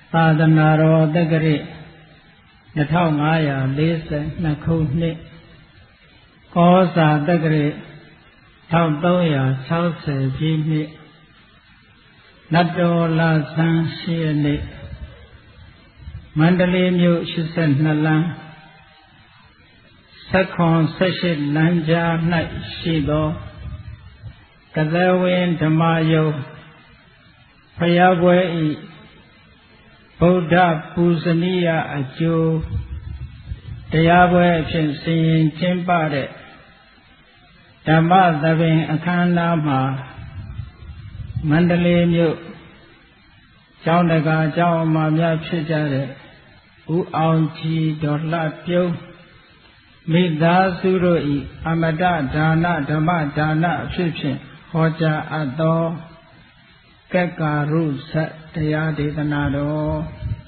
သာသနာတော်တက္ကရာ2542ခုနှစ်ကောဇာတက္ကရာ1360ပြည့်နှစ်နတ်တော်လဆန်း8ရက်နေ့မန္တလေးမြို့82လမ်း18လမ်းကြား၌ရှိသောကသဝင်းဓမ္မယုံဖယားပွဲဤဗုဒ္ဓပူဇနီယအကျိုးတရားပွဲအဖြစ်စီရင်ကျင်းပတဲ့ဓမ္မသဘင်အခမ်းအနားမှာမန္တလေးမြို့ကျောင်းတကာကျောင်းအမများဖြစ်ကြတဲ့ဦးအောင်ကြည်ဒေါ်လှပြုံးမိသားစုတို့၏အမတဒါနဓမ္မဒါနအဖြစ်ဖြင့်ဟောကြားအပ်သောကက္ကာရုဇတရားဒေသနာတော်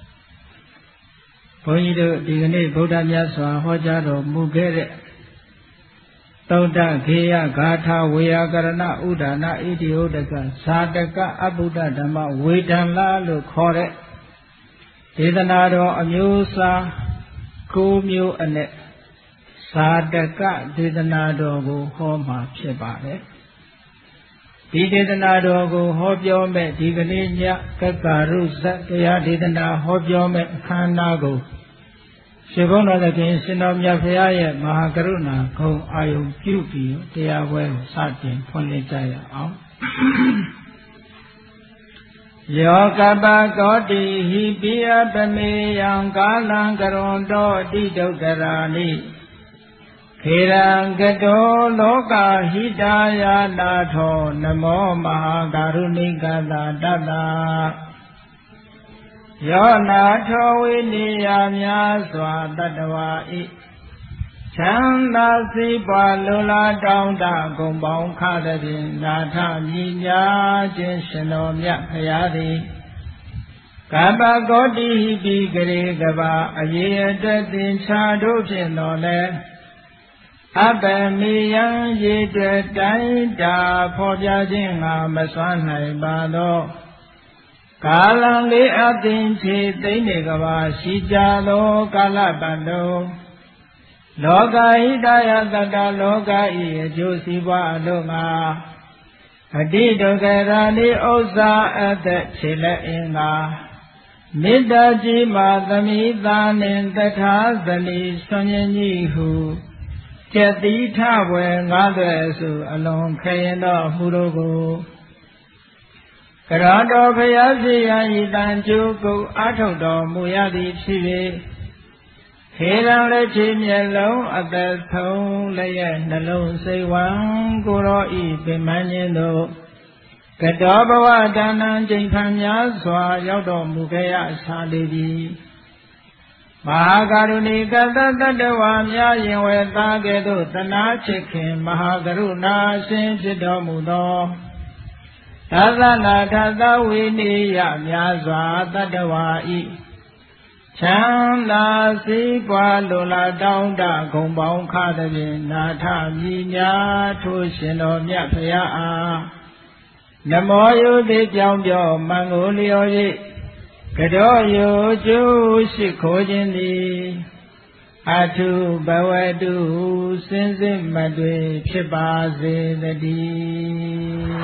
ဘုန်းကြီးတို့ဒီကနေ့ဗုဒ္ဓမြတ်စွာဟောကြားတော်မူခဲ့တဲ့သုဒ္ဓဂေယဂါထာဝေယကရဏဥဒါနဣတိဥဒကဇာတကအဘုဒ္ဓဓမ္မဝေဒံလာလို့ခေါ်တဲ့ဒေသနာတော်အမျိုးအစား9မျိုးအနက်ဇာတကဒေသနာတော်ကိုဟောမှာဖြစ်ပါတယ်ဒီဒေသနာတော်ကိုဟောပြောမဲ့ဒီကနေ့ညကက္ကာရုဇတရားဒေသနာဟောပြောမဲ့အခမ်းအနားကိုရှင်ဘုန်းတော်သခင်ရှင်တော်မြတ်ဖရာရဲ့မဟာကရုဏာဂုဏ်အာယုံပြုပြီးတရားပွဲကိုစတင်ဖွင့်လှစ်ကြရအောင်ယောကပကောတိဟိပိယပမေယံကာလံကရွန်တောတိဒုက္ခရာနိခေရံကတောလောကဟိတာယာနာထောနမောမဟာကာရုဏိကသာတတ္တယောနာထောဝိနိယများစွာတတ္တဝါဤချမ်းသာစီးပွားလိုလားတောင်းတဂုံပေါင်းခသဖြင့်နာထမြည်များခြင်းရှင်တော်မြတ်ဖရာသည်ကပ္ပကောတိဟိပိဂရေကဘာအရေအတွက်သင်္ချာတို့ဖြင့်တော်လဲအပ္ပမေယံရေတွယ်တိုင်းတာဖော်ပြခြင်းငါမစွမ်းနိုင်ပါသောကာလံလေးအသင်ချေသိမ့်နေကဘာရှိကြသောကာလပတ်လုံးလောကဟိတယတတလောကဤအကျိုးစီးပွားအလို့ငါအတိဒုက္ခရာနိဥစ္စာအသက်ခြေလက်အင်္ဂါမေတ္တာကြီးမှသမိသာနှင့်တထာဇနီဆွန်မြင်ကြီးဟုကျက်တိထဝယ်ငါးသွဲစုအလွန်ခရင်တော်မူတို့ကိုကရတော်ဖျားစီယံဤတန်ကျုပ်ကိုအာထုတ်တော်မူရသည်ဖြစ်၍ခေရန်လက်ချေမျက်လုံးအသက်ဆုံးလည်းရဲ့နှလုံးစိတ်ဝမ်းကိုရောဤပင်မခြင်းတို့ကတောဘဝဒါနံကျင့်ခံများစွာရောက်တော်မူခဲ့ရစာလေသည်မဟာကရုဏီကတတတ္တဝါများရင်ဝေသားကဲ့သို့တနာချစ်ခင်မဟာကရုဏာရှင်ဖြစ်တော်မူသောသာသနာထသဝိနိယများစွာတတ္တဝါဤချမ်းသာစီးပွားလိုလားတောင်းတဂုံပေါင်းခသဖြင့်နာထမြည်များထိုရှင်တော်မြတ်ဖရာအားနမောယုတိကြောင့်ပြောမံကိုလျော်၍ကတောယုကျိုးရှိခိုးခြင်းသည်အထုဘဝတုစင်စစ်မတွေဖြစ်ပါစေတည်း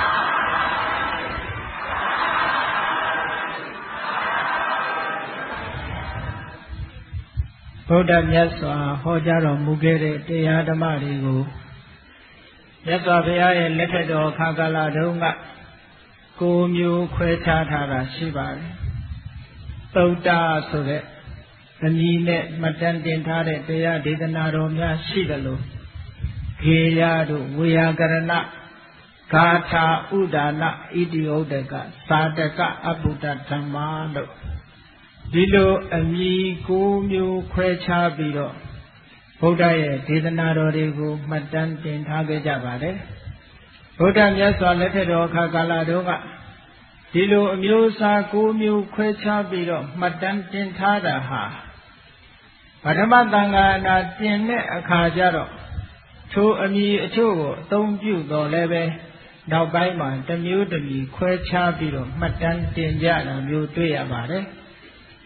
ဗုဒ္ဓမြတ်စွာဟောကြားတော်မူခဲ့တဲ့တရားဓမ္မတွေကိုမြတ်စွာဘုရားရဲ့လက်ထက်တော်ခါကာလတုန်းက9မျိုးခွဲခြားထားတာရှိပါတယ်သုတ္တဆိုတဲ့အမည်နဲ့မှတ်တမ်းတင်ထားတဲ့တရားဒေသနာတော်များရှိတယ်လို့ဂေယတို့ဝေယကရဏဂါထာဥဒါနဣတိဥဒကသာတကအဘုဒ္ဓဓမ္မလို့ဒီလိုအမည်9မျိုးခွဲခြားပြီးတော့ဗုဒ္ဓရဲ့ဒေသနာတော်တွေကိုမှတ်တမ်းတင်ထားခဲ့ကြပါတယ်ဗုဒ္ဓမြတ်စွာလက်ထက်တော်အခါကာလတုန်းကဒီလိုအမျိုးအစား9မျိုးခွဲခြားပြီးတော့မှတ်တမ်းတင်ထားတာဟာပထမသံဃာနာတင်တဲ့အခါကျတော့ထိုအမည်အချို့ကိုအသုံးပြုတော်လည်းပဲနောက်ပိုင်းမှာတစ်မျိုးတစ်မျိုးခွဲခြားပြီးတော့မှတ်တမ်းတင်ကြတာမျိုးတွေ့ရပါတယ်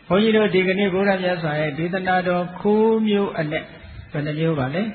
ဘုန်းကြီးတို့ဒီကနေ့ဘုရားမြတ်စွာရဲ့ဒေသနာတော်ခိုးမျိုးအနဲ့ဘယ်နှမျိုးပါလဲ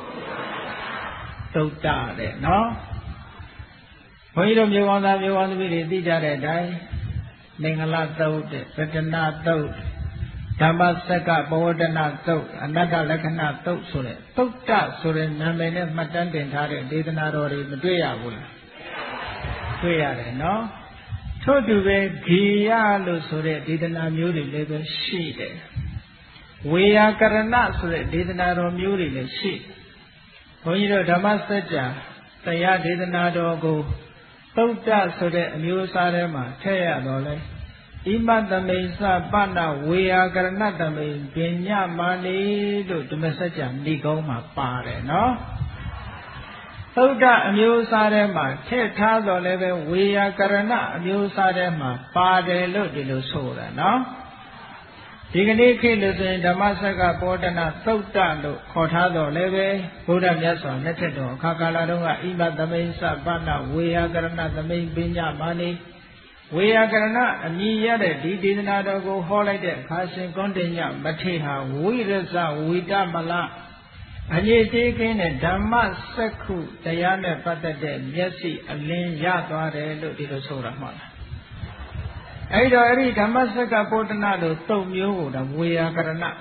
သုတ်တတဲ့နော်ဘုန်းကြီးတို့မျိုးကောင်းသားမျိုးကောင်းသမီးတွေသိကြတဲ့အတိုင်းမင်္ဂလာသုတ်တဲ့ဗတနာသုတ်ဓမ္မစက္ကပဝဒနာသုတ်အနတ္တလက္ခဏာသုတ်ဆိုတဲ့သုတ်တဆိုတဲ့နာမည်နဲ့မှတ်တမ်းတင်ထားတဲ့ဒေသနာတော်တွေမတွေ့ရဘူးလားတွေ့ရတယ်နော်ထို့တူပဲဂေယလို့ဆိုတဲ့ဒေသနာမျိုးတွေလည်းပဲရှိတယ်ဝေယကရဏဆိုတဲ့ဒေသနာတော်မျိုးတွေလည်းရှိဘုန်းကြီးတို့ဓမ္မစကြာတရားဒေသနာတော်ကိုသုတ်တဆိုတဲ့အမျိုးအစားထဲမှာထည့်ရတော့လဲဣမတမိန်စပနဝေယကရဏတမိန်ပညာမာနေလို့ဓမ္မစကြာဏိကုံးမှာပါတယ်နော်သုဒ္ဓအမျိုးအစားထဲမှာထည့်ထားတော့လည်းပဲဝေယကရဏအမျိုးအစားထဲမှာပါတယ်လို့ဒီလိုဆိုတာနော်ဒီကနေ့ခေတ်လို့ဆိုရင်ဓမ္မစက္ကပောဒနာသုတ်တလို့ခေါ်ထားတော့လည်းပဲဘုရားမြတ်စွာလက်ထက်တော်အခါကာလတုန်းကဣမသမိန်စပနဝေယကရဏသမိန်ပညာမာနေဝေယကရဏအမည်ရတဲ့ဒီဒေသနာတော်ကိုဟောလိုက်တဲ့အခါရှင်ကွန်တင်ညမထေရဟာဝိရဇဝိတမလအငြိသေးခင်းတဲ့ဓမ္မစက္ခုတရားနဲ့ပတ်သက်တဲ့မျက်စိအလင်းရသွားတယ်လို့ဒီလိုဆိုတာမှတ်လားအဲ့တော့အဲ့ဒီဓမ္မစက္ကပောဒနာလို့သုံးမျိုးကိုတော့ဝေယကရဏ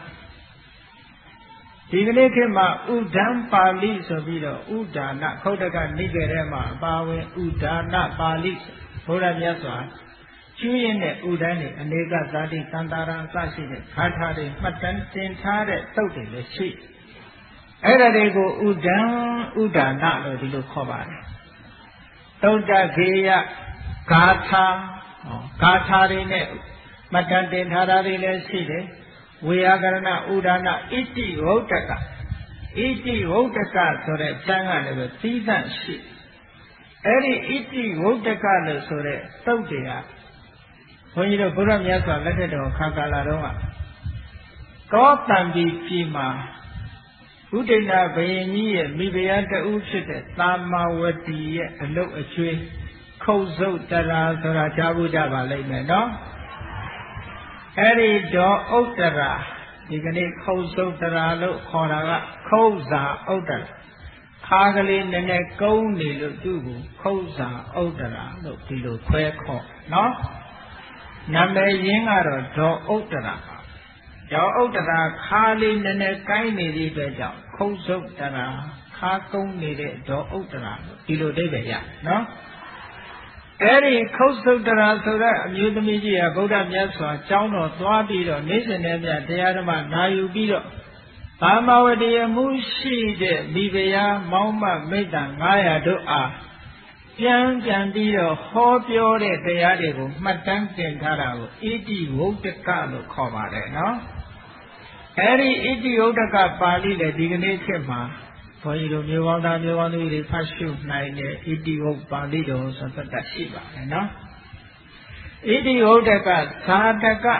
ဒီကနေ့ခေတ်မှာဥဒံပါဠိဆိုပြီးတော့ဥဒါနခုတ်တကနိကေထဲမှာအပါဝင်ဥဒါနပါဠိဘုရားမြတ်စွာကျွင်းရင်တဲ့ဥဒန်းတွေအနေကဇာတိတန်တာရံအစရှိတဲ့ခါထားတွေမှတ်တမ်းတင်ထားတဲ့သုတ်တွေလည်းရှိအဲ့ဒါတွေကိုဥဒံဥဒါနလို့ဒီလိုခေါ်ပါတယ်သုတ်တခေယဂါထာဂါထာတွေနဲ့မှတ်တမ်းတင်ထားတာတွေလည်းရှိတယ်ဝေယကရဏဥဒါနဣတိဝုဒ္ဒကဣတိဝုဒ္ဒကဆိုတဲ့ကျမ်းကလည်းပဲသီးသန့်ရှိအဲ့ဒီဣတိဝုဒ္ဒကလို့ဆိုတဲ့သုတ်တွေကဘုန်းကြီးတို့ဘုရားမြတ်စွာလက်ထက်တော်ခါကာလတုန်းကကောတံပိပြည်မှာဥဒိဏဘယင်ကြီးရဲ့မိဖုရားတဦးဖြစ်တဲ့သာမဝတီရဲ့အလုတ်အကျွေးခုတ်စုတ်တရာဆိုတာကြားဖို့ကြပါလိမ့်မယ်နော်အဲ့ဒီဒေါ်ဥတ္တရာဒီကနေ့ခုတ်စုတ်တရာလို့ခေါ်တာကခုတ်စာဥတ္တရာခါကလေးနည်းနည်းကုန်းနေလို့သူ့ကိုခုတ်စာဥတ္တရာလို့ဒီလိုခွဲခေါ်နော်နာမည်ရင်းကတော့ဒေါ်ဥတ္တရာဒေါ်ဥတ္တရာခါလေးနည်းနည်းကိုင်းနေသည့်အတွက်ကြောင့်ခုတ်စုတ်တရာခါကုန်းနေတဲ့ဒေါ်ဥတ္တရာလို့ဒီလိုအဓိပ္ပာယ်ရနော်အဲ့ဒီခုတ်စုတ်တရာဆိုတဲ့အမျိုးသမီးကြီးကဗုဒ္ဓမြတ်စွာကျောင်းတော်သွားပြီးတော့နေ့စဉ်နဲ့ပြတရားဓမ္မနာယူပြီးတော့သာမဝတိအမှုရှိတဲ့မိဖုရားမောင်းမမိတ္တ900တို့အားပြန်ပြီးတော့ဟောပြောတဲ့တရားတွေကိုမှတ်တမ်းတင်ထားတာကိုဣတိဝုဒ္ဒကလို့ခေါ်ပါတယ်နော်အဲ့ဒီဣတိဝုဒ္ဒကပါဠိလည်းဒီကနေ့ခေတ်မှာဘုန်းကြီးတို့မျိုးကောင်းသားမျိုးကောင်းသူတွေဖတ်ရှုနိုင်တဲ့ဣတိဝုဒ္ဒပါဠိတော်ဆိုတတ်ရှိပါတယ်နော်ဣတိဝုဒ္ဒကဇာတက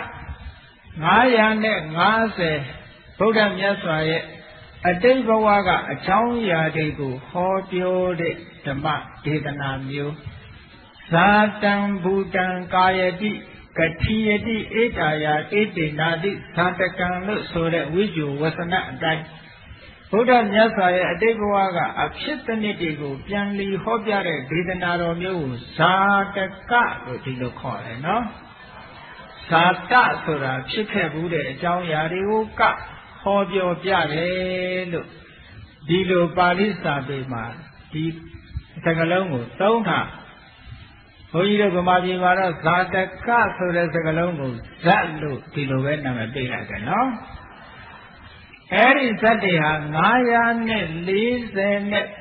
950ဗုဒ္ဓမြတ်စွာရဲ့အတိတ်ဘဝကအကြောင်းအရာတွေကိုဟောပြောတဲ့ဓမ္မဒေသနာမျိုးဇာတံဘူတံကာယတိကတိယတိဧတာယာဧတေနာတိဇာတကံလို့ဆိုတဲ့ဝိဇ္ဇဝဆနအတိုင်းဘုရားမြတ်စွာရဲ့အတိတ်ဘဝကအဖြစ်တနည်းတွေကိုပြန်လီဟောပြတဲ့ဒေသနာတော်မျိုးကိုဇာတကလို့ဒီလိုခေါ်တယ်နော်ဇာတဆိုတာဖြစ်ခဲ့ဘူးတဲ့အကြောင်းအရာတွေကိုကဟောပြောပြတယ်လို့ဒီလိုပါဠိစာပေမှာဒီစကားလုံးကိုသုံးတာဘုန်းကြီးတို့ဗမာပြည်မှာတော့ဇာတကဆိုတဲ့စကားလုံးကိုဇတ်လို့ဒီလိုပဲနာမည်ပေးလိုက်တယ်နော်အဲ့ဒီဇတ်တွေဟာ940နဲ့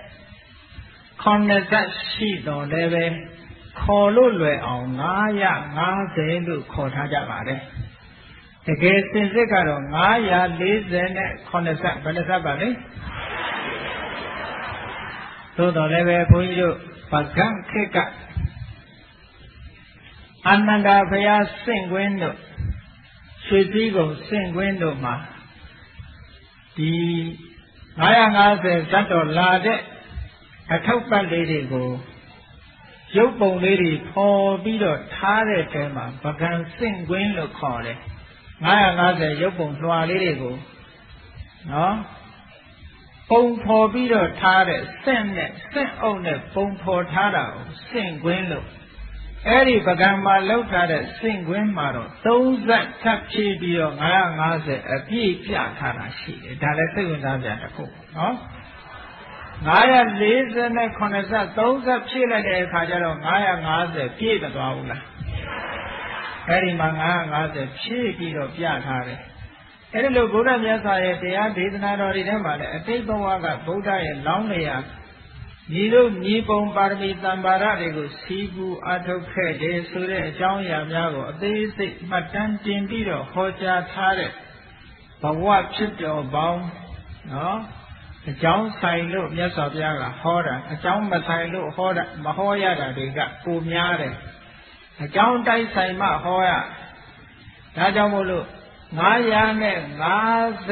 9ရှိတော့လည်းပဲခေါ်လို့လွယ်အောင်950လို့ခေါ်ထားကြပါတယ်တကယ်စင်စစ်ကတော့940နဲ့9ဘယ်နှစပ်ပါလဲသို့တော်လည်းပဲဘုန်းကြီးတို့ပကံခေတ်ကအနန္ဒာဘုရားစင့်ကွင်းတို့ရွှေစည်းကုံစင့်ကွင်းတို့မှာဒီ950ဇတ်တော်လာတဲ့အထောက်ပတ်လေးတွေကိုရုပ်ပုံလေးတွေပေါ်ပြီးတော့ထားတဲ့တဲမှာပကံစင့်ကွင်းလို့ခေါ်တယ် 950ရုပ်ပုံလွှာလေးတွေကိုနော်ပုံဖော်ပြီးတော့ထားတဲ့စင့်နဲ့စင့်အုပ်နဲ့ပုံဖော်ထားတာကိုစင့်ကွင်းလို့အဲ့ဒီပကံမှာလောက်ထားတဲ့စင့်ကွင်းမှာတော့30ထပ်ဖြည့်ပြီးတော့950အပြည့်ပြထားတာရှိတယ်ဒါလည်းစိတ်ဝင်စားကြတစ်ခုနော်948ဆက်30ဖြည့်လိုက်တဲ့အခါကျတော့950ပြည့်သွားဘူးလားအဲ့ဒီမှာ950ဖြည့်ပြီးတော့ပြထားတယ်အဲ့ဒီလိုဘုရားမြတ်စွာရဲ့တရားဒေသနာတော်တွေထဲမှာလည်းအတိတ်ဘဝကဗုဒ္ဓရဲ့လောင်းလျာညီတို့ညီပုံပါရမီတံပါရတွေကိုစီးပူးအထုတ်ခဲ့တယ်ဆိုတဲ့အကြောင်းအရာများကိုအသေးစိတ်မှတ်တမ်းတင်ပြီးတော့ဟောကြားထားတဲ့ဘဝဖြစ်တော်ပေါင်းနော်အကြောင်းဆိုင်လို့မြတ်စွာဘုရားကဟောတာအကြောင်းမဆိုင်လို့ဟောတာမဟောရတာတွေကပိုများတယ်အကြောင်းတိုက်ဆိုင်မှဟောရဒါကြောင့်မို့လို့950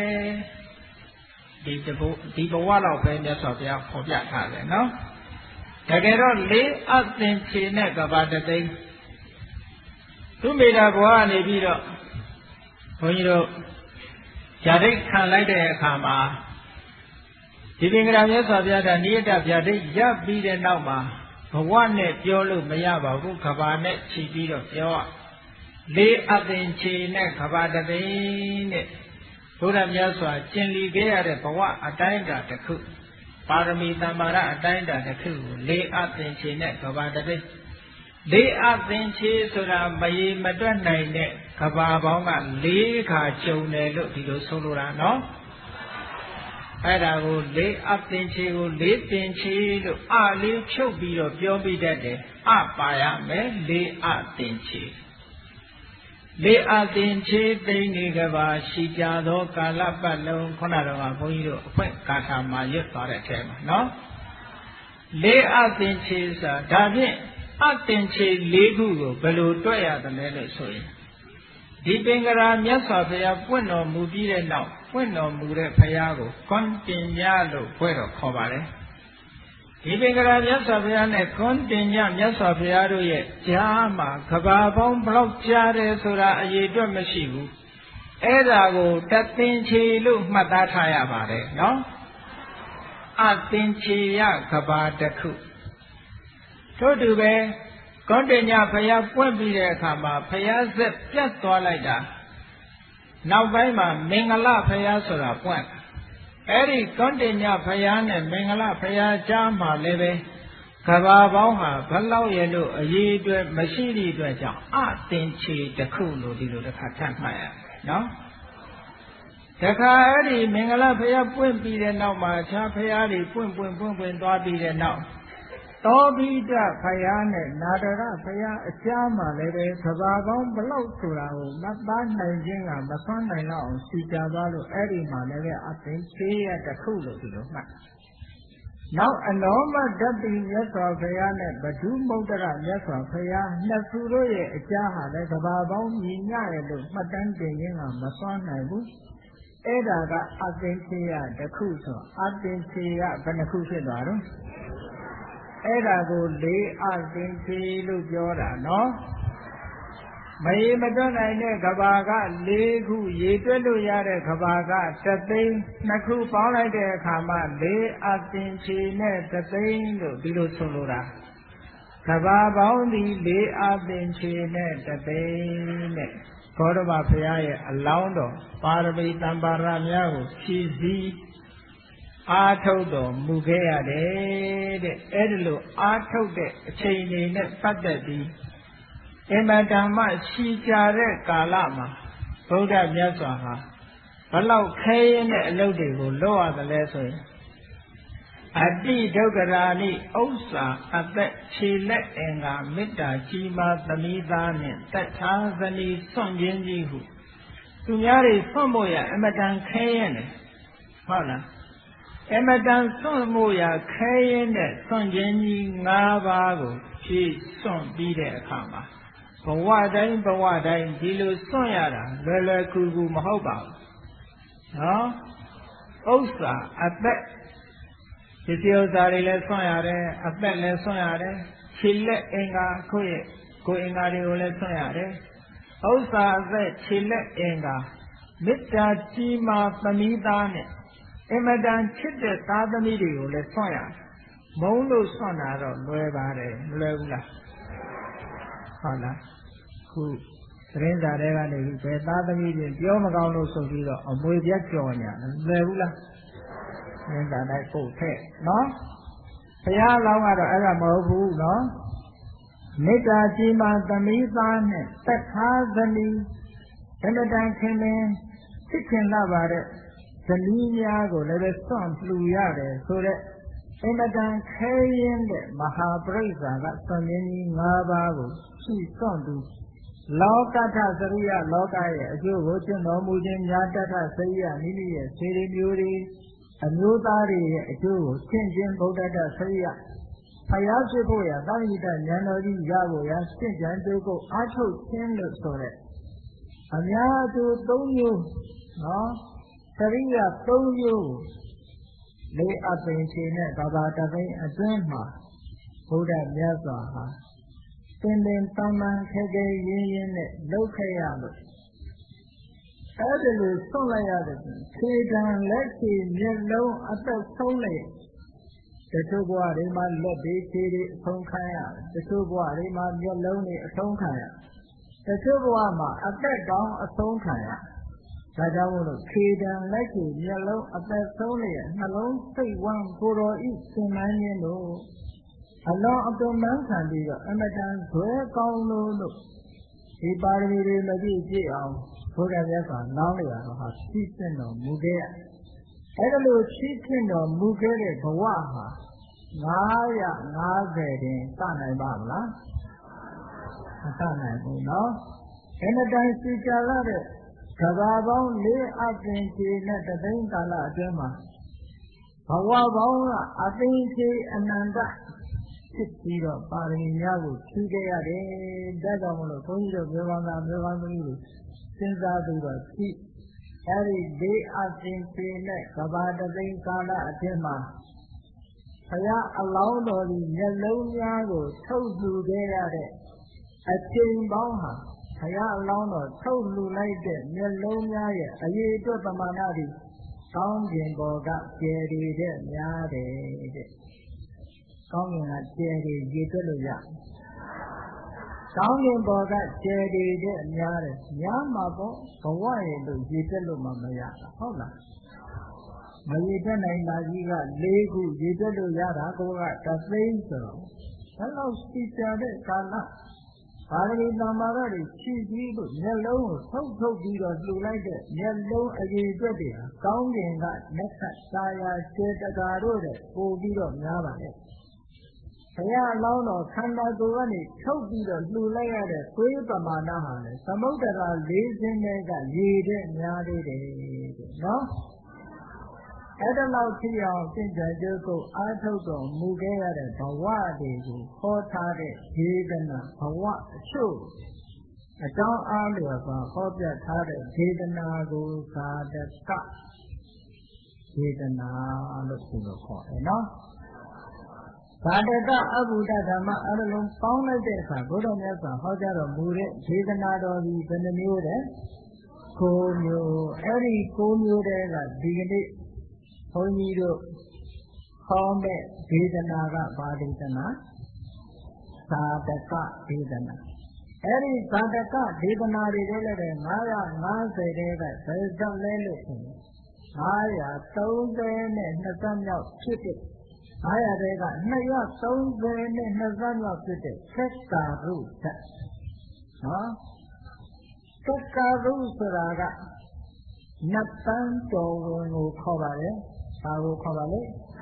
ဒီဘဝလောက်ပဲမြတ်စွာဘုရားဟောပြထားတယ်နော်တကယ်တော့4အသင်္ချေနဲ့ကဘာတသိန်းသူမိတာဘဝကနေပြီးတော့ဘုန်းကြီးတို့ဗျာဒိတ်ခံလိုက်တဲ့အခါမှာဒီပင်ကရာမြတ်စွာဘုရားကနိယတဗျာဒိတ်ရပ်ပြီးတဲ့နောက်မှာဘဝနဲ့ပြောလို့မရပါဘူးကဘာနဲ့ခြိပြီးတော့ပြောရ4အသင်္ချေနဲ့ကဘာတသိန်းနဲ့ဘုရားမြတ်စွာကျင်လီခဲ့ရတဲ့ဘဝအတိုင်းအတာတစ်ခုပါရမီတမ္မာရအတိုင်းအတာတစ်ခုကို4အသင်္ချေနဲ့ကဘာတသိန်း4အသင်္ချေဆိုတာမရေမတွက်နိုင်တဲ့ကဘာပေါင်းက4ခါကျုံတယ်လို့ဒီလိုဆိုလိုတာနော်အဲ့ဒါကို4အသင်္ချေကို4သင်္ချေလို့အလေးဖြုတ်ပြီးတော့ပြောပြတတ်တယ်အပါရမယ်4အသင်္ချေ4အသင်္ချေသိနေကဘာရှိကြသောကာလပတ်လုံးခုနတော့ကဘုန်းကြီးတို့အဖွင့်ကာထာမှာရွတ်သွားတဲ့အထဲမှာနော်4အသင်္ချေဆိုတာဒါဖြင့်အသင်္ချေ4ခုကိုဘယ်လိုတွက်ရတယ်လဲလို့ဆိုရင်ဒီပင်ကရာမြတ်စွာဘုရားပွင့်တော်မူပြီးတဲ့နောက်ပွင့်တော်မူတဲ့ဘုရားကိုကွန်တင်ညလို့ဖွဲ့တော်ခေါ်ပါတယ်ဒီပင်ကရာမြတ်စွာဘုရားနဲ့ကွန်တင်ညမြတ်စွာဘုရားတို့ရဲ့ကြားမှာကဘာပေါင်းဘလောက်ကြားတယ်ဆိုတာအရေးအတွက်မရှိဘူးအဲ့ဒါကိုတသင်္ချေလို့မှတ်သားထားရပါတယ်နော်အသင်္ချေယကဘာတစ်ခုထို့တူပဲကွန်တင်ညဘုရားပွင့်ပြီးတဲ့အခါမှာဘုရားဆက်ပြတ်သွားလိုက်တာနောက်ပိုင်းမှာမင်္ဂလဘုရားဆိုတာပွင့်အဲ့ဒီကွန်တင်ညဘုရားနဲ့မင်္ဂလဘုရားကြားမှာလည်းပဲကဘာပေါင်းဟာဘလောက်ရဲ့လို့အရေးအတွက်မရှိသည့်အတွက်ကြောင့်အသင်္ချေတစ်ခုလို့ဒီလိုတစ်ခါထပ်မှတ်ရနော်တခါအဲ့ဒီမင်္ဂလဘုရားပွင့်ပြီးတဲ့နောက်မှာခြားဘုရားတွေပွင့်သွားပြီးတဲ့နောက်သောဘိဒဘုရားနဲ့နာဒရဘုရားအကြားမှာလည်းပဲကဘာပေါင်းဘလောက်ဆိုတာကိုမသားနိုင်ခြင်းကမဆွမ်းနိုင်တော့အောင်စီကြသွားလို့အဲ့ဒီမှာလည်းပဲအသင်္ချေရတစ်ခုလို့ဒီလိုမှတ်နောက်အနောမဓတ္တိမြတ်စွာဘုရားနဲ့ဗဒုမုဒ္ဒရမြတ်စွာဘုရားနှစ်ခုတို့ရဲ့အကြားဟာလည်းကဘာပေါင်းညီညရဲ့လို့မှတ်တမ်းတင်ခြင်းကမဆွမ်းနိုင်ဘူးအဲ့ဒါကအသင်္ချေရတစ်ခုဆိုအသင်္ချေရဘယ်နှခုဖြစ်သွားတော့အဲ့ဒါကို4အသင်္ချေလို့ပြောတာနော်မရေမတွက်နိုင်တဲ့ကဘာက4ခုရေတွက်လို့ရတဲ့ကဘာက3သိန်း2ခုပေါင်းလိုက်တဲ့အခါမှာ4အသင်္ချေနဲ့3သိန်းလို့ဒီလိုဆိုလိုတာကဘာပေါင်းဒီ4အသင်္ချေနဲ့3သိန်းနဲ့ဘောဓဘာဘုရားရဲ့အလောင်းတော်ပါရမီတံပါရများကိုဖြည့်ဆည်းအားထုတ်တော်မူခဲ့ရတယ်တဲ့အဲ့ဒီလိုအားထုတ်တဲ့အချိန်တွေနဲ့ပတ်သက်ပြီးအမတန်မှရှိကြတဲ့ကာလမှာဗုဒ္ဓမြတ်စွာဟာဘလောက်ခဲရင်တဲ့အလုပ်တွေကိုလုပ်ရတယ်လဲဆိုရင်အတိဒုက္ခရာနိဥစ္စာအသက်ခြေလက်အင်္ဂါမေတ္တာကြီးမားသမီးသားနှင့်တထာဇနီစွန့်ခြင်းကြီးဟုသူများတွေစွန့်ဖို့ရအမတန်ခဲရင်တယ်ဟုတ်လားအမတန်စွန့်ဖို့ရခဲရင်တဲ့စွန့်ခြင်းကြီး၅ပါးကိုဖြည့်စွန့်ပြီးတဲ့အခါမှာဘဝတိုင်းဒီလိုစွန့်ရတာလွယ်လွယ်ကူကူမဟုတ်ပါဘူးနော်ဥစ္စာအသက်ဒီဥစ္စာတွေလည်းစွန့်ရတယ်အသက်လည်းစွန့်ရတယ်ခြေလက်အင်္ဂါကိုယ့်ရဲ့ကိုယ်အင်္ဂါတွေကိုလည်းစွန့်ရတယ်ဥစ္စာအသက်ခြေလက်အင်္ဂါမေတ္တာကြီးမားသမီးသားနဲ့အမတန်ချစ်တဲ့သားသမီးတွေကိုလည်းဆွမ်းရမုန်းလို့ဆွမ်းတာတော့လွယ်ပါတယ်မလွယ်ဘူးလားဟုတ်လားခုသတင်းစာတွေကနေဘယ်သားသမီးတွေပြောမကောင်းလို့ဆိုပြီးတော့အမွေပြတ်ကြော်ညာလွယ်ဘူးလားသတင်းစာတိုင်းပို့ထက်နော်ဘုရားလောင်းကတော့အဲ့ဒါမဟုတ်ဘူးနော်မေတ္တာကြီးမားသမီးသားနဲ့သက်သားသမီးအမတန်ခင်မင်းချစ်ခင်လာပါတဲ့ဇနီးများကိုလည်းပဲစွန့်လှူရတယ်ဆိုတဲ့အမတန်ခဲရင်တဲ့မဟာပရိစ္ဆာကစွန့်ရင်းကြီး၅ပါးကိုရှိစွန့်သူလောကထစရိယလောကရဲ့အကျိုးကိုကျင့်တော်မူခြင်းညာတထစရိယမိမိရဲ့စေရီမျိုးတွေအမျိုးသားတွေရဲ့အကျိုးကိုကျင့်ခြင်းဗုဒ္ဓတစရိယဖယားရှိဖို့ရသာဝိတဉာဏ်တော်ကြီးရဖို့ရရှင်းကြံကြိုးကိုအားထုတ်ခြင်းလို့ဆိုတဲ့အများအကျိုး၃မျိုးနော်စရိယ၃မျိုးလေးအပင်ခြေနဲ့ကဘာတသိန်းအတွင်းမှာဘုရားမြတ်စွာဟာသင်တန်တမန်ခဲခဲရင်းရင်းနဲ့လုပ်ခဲ့ရလို့အဲ့ဒီလိုဆုံးလိုက်ရတဲ့ခြေတံလက်ခြေမျက်လုံးအသက်ဆုံးလိုက်တချို့ဘဝတွေမှာလက်တွေခြေတွေအဆုံးခံရတယ်တချို့ဘဝတွေမှာမျက်လုံးတွေအဆုံးခံရတချို့ဘဝမှာအသက်တောင်အဆုံးခံရဒါကြောင့်မို့လို့ခြေတံလက်ခြေမျက်လုံးအသက်ဆုံးလျက်နှလုံးစိတ်ဝမ်းကိုယ်တော်ဤသင်္မန်းခြင်းတို့အလုံးအတုံမှန်းခံပြီးတော့အမတန်ဇွဲကောင်းလို့ဒီပါရမီတွေမပြည့်ပြည့်အောင်ဘုရားမြတ်စွာနောင်းလျာတော်ဟာရှိသင့်တော်မူခဲ့ရအဲ့ဒါလို့ရှိသင့်တော်မူခဲ့တဲ့ဘဝဟာ950တင်စနိုင်ပါမလားမစနိုင်ဘူးနော်အမတန်ရှိကြလာတဲ့ကဘာပေါင်း၄အပင်ခြေနဲ့တသိန်းကာလအတွင်းမှာဘဝပေါင်းကအပင်ခြေအနန္တဖြစ်ပြီးတော့ပါရမီများကိုဖြည့်ခဲ့ရတယ်ဒါကြောင့်မလို့ဘုန်းကြီးတို့မြေကောင်းသားမြေကောင်းသမီးတွေစဉ်းစားပြီးတော့ဖြည့်အဲ့ဒီ၄အပင်ခြေနဲ့ကဘာတသိန်းကာလအတွင်းမှာဘုရားအလောင်းတော်ကြီးမျက်လုံးများကိုထုတ်လှူခဲ့ရတဲ့အချိန်ပေါင်းဟာဘုရားအလောင်းတော်ထုတ်လှူလိုက်တဲ့မျက်လုံးများရဲ့အရေးအတွက်ပမာဏတွေကောင်းကျင်ပေါ်ကကျယ်တွေတဲ့များတယ်တဲ့ကောင်းကျင်ကကျယ်တွေရေတွက်လို့ရကောင်းကျင်ပေါ်ကကျယ်တွေတဲ့များတယ်များမှာပေါ့ဘဝရဲ့လို့ရေတွက်လို့မှမရတာဟုတ်လားမရေတွက်နိုင်တာကြီးက၄ခုရေတွက်လို့ရတာကိုကတသိန်းဆိုတော့ဘယ်လောက်ရှိကြတဲ့ကာလပါရမီတမ္မာရတွေရှိပြီးလို့မျက်လုံးကိုထုတ်ပြီးတော့လှူလိုက်တဲ့မျက်လုံးအရေးအတွက်တွေဟာကောင်းကင်ကလက်ခတ်စာယာခြေတကာတို့တဲ့ပို့ပြီးတော့များပါလေဘုရားအလောင်းတော်ခန္ဓာကိုယ်ကနေထုတ်ပြီးတော့လှူလိုက်ရတဲ့သွေးပမာဏဟာလေသမုဒ္ဒရာ၄စင်းတွေကရေတဲ့များသေးတယ်တဲ့နော်အဲ့ဒါလောက်ကြည့်အောင်သင်္ကြန်ကျိုးကိုအားထုတ်တော်မူခဲ့ရတဲ့ဘဝတွေကိုခေါ်ထားတဲ့ဒေသနာဘဝအချို့အကြောင်းအားလျော်စွာဟောပြထားတဲ့ဒေသနာကိုသာတကဒေသနာလို့ဆိုလို့ခေါ်တယ်နော်သာတကအဘုဒ္ဓဓမ္မအလုံးပေါင်းလိုက်တဲ့အခါဘုရားမြတ်စွာဟောကြားတော်မူတဲ့ဒေသနာတော်ကြီးဘယ်နှမျိုးလဲ9မျိုးအဲ့ဒီ9မျိုးတည်းကဒီကနေ့ဘုန်းကြီးတို့ဟောမဲ့ဒေသနာကဘာဒေသနာသာတကဒေသနာအဲ့ဒီသာတကဒေသနာတွေလည်း950တဲကဘယ်ကြောင့်လဲလို့ဆိုရင်930နဲ့20မြောက်ဖြစ်တဲ့900တဲက230နဲ့20မြောက်ဖြစ်တဲ့သက္ကာရုဓာတ်နော်သက္ကာရုဆိုတာကနတ်တန်းတော်ဝင်ကိုခေါ်ပါတယ်ဘာကိုခေါ်ပါလဲ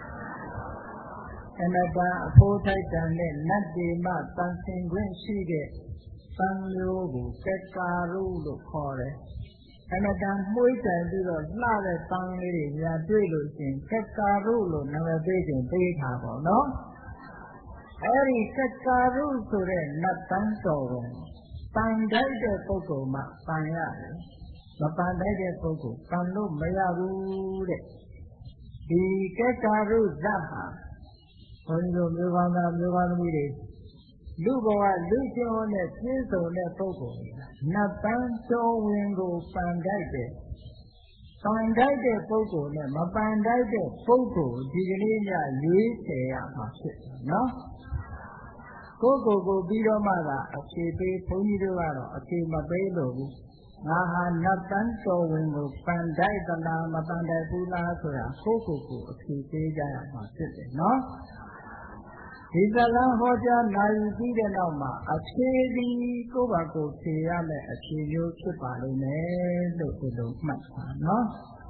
အနတ္တအဖို့ထိုက်တန်တဲ့နတ်တွေမှတန်ဆင်ခွင့်ရှိတဲ့သံမျိုးကိုသက္ကာရုလို့ခေါ်တယ်အနတ္တမှွေးတိုင်ပြီးတော့လှတဲ့သံလေးတွေညာတွေ့လို့ရှိရင်သက္ကာရုလို့နာမည်ပေးခြင်းပေးထားပါတော့အဲ့ဒီသက္ကာရုဆိုတဲ့နတ်တန်းတော်ဝင်တန်တိုက်တဲ့ပုဂ္ဂိုလ်မှတန်ရတယ်မပန်တိုက်တဲ့ပုဂ္ဂိုလ်ပန်လို့မရဘူးတဲ့ဒီကက္ကာရုဇတ်ဟာဘုန်းကြီးတို့မျိုးကောင်းသားမျိုးကောင်းသမီးတွေလူဘဝလူချင်းနဲ့ပြည့်စုံတဲ့ပုဂ္ဂိုလ်နတ်တန်းတော်ဝင်ကိုပန်တိုက်တယ်ပန်တိုက်တဲ့ပုဂ္ဂိုလ်နဲ့မပန်တိုက်တဲ့ပုဂ္ဂိုလ်ဒီကနေ့ညရွေးချယ်ရမှာဖြစ်တယ်နော်ကိုပြီးတော့မှသာအဖြေပေးဘုန်းကြီးတို့ကတော့အဖြေမပေးလို့ဘူးငါဟာနတ်တန်းတော်ဝင်ကိုပန်တိုက်သလားမပန်တိုက်ဘူးလားဆိုတာကိုအဖြေပေးကြရမှာဖြစ်တယ်နော်ဒီဇလံဟောကြားနိုင်ပြီးတဲ့နောက်မှာအဖြေဒီကိုယ့်ဘာကိုဖြေရမယ်အဖြေမျိုးဖြစ်ပါလိမ့်မယ်လို့ဒီလိုမှတ်ပါနော်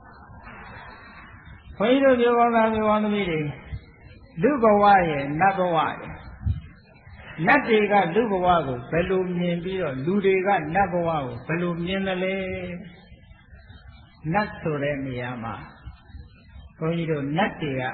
ဘုန်းကြီးတို့ပြောပါသားပြောသမီးတွေလူဘဝရဲ့နတ်ဘဝရဲ့နတ်တွေကလူဘဝကိုဘယ်လိုမြင်ပြီးတော့လူတွေကနတ်ဘဝကိုဘယ်လိုမြင်သလဲနတ်ဆိုတဲ့နေရာမှာဘုန်းကြီးတို့နတ်တွေက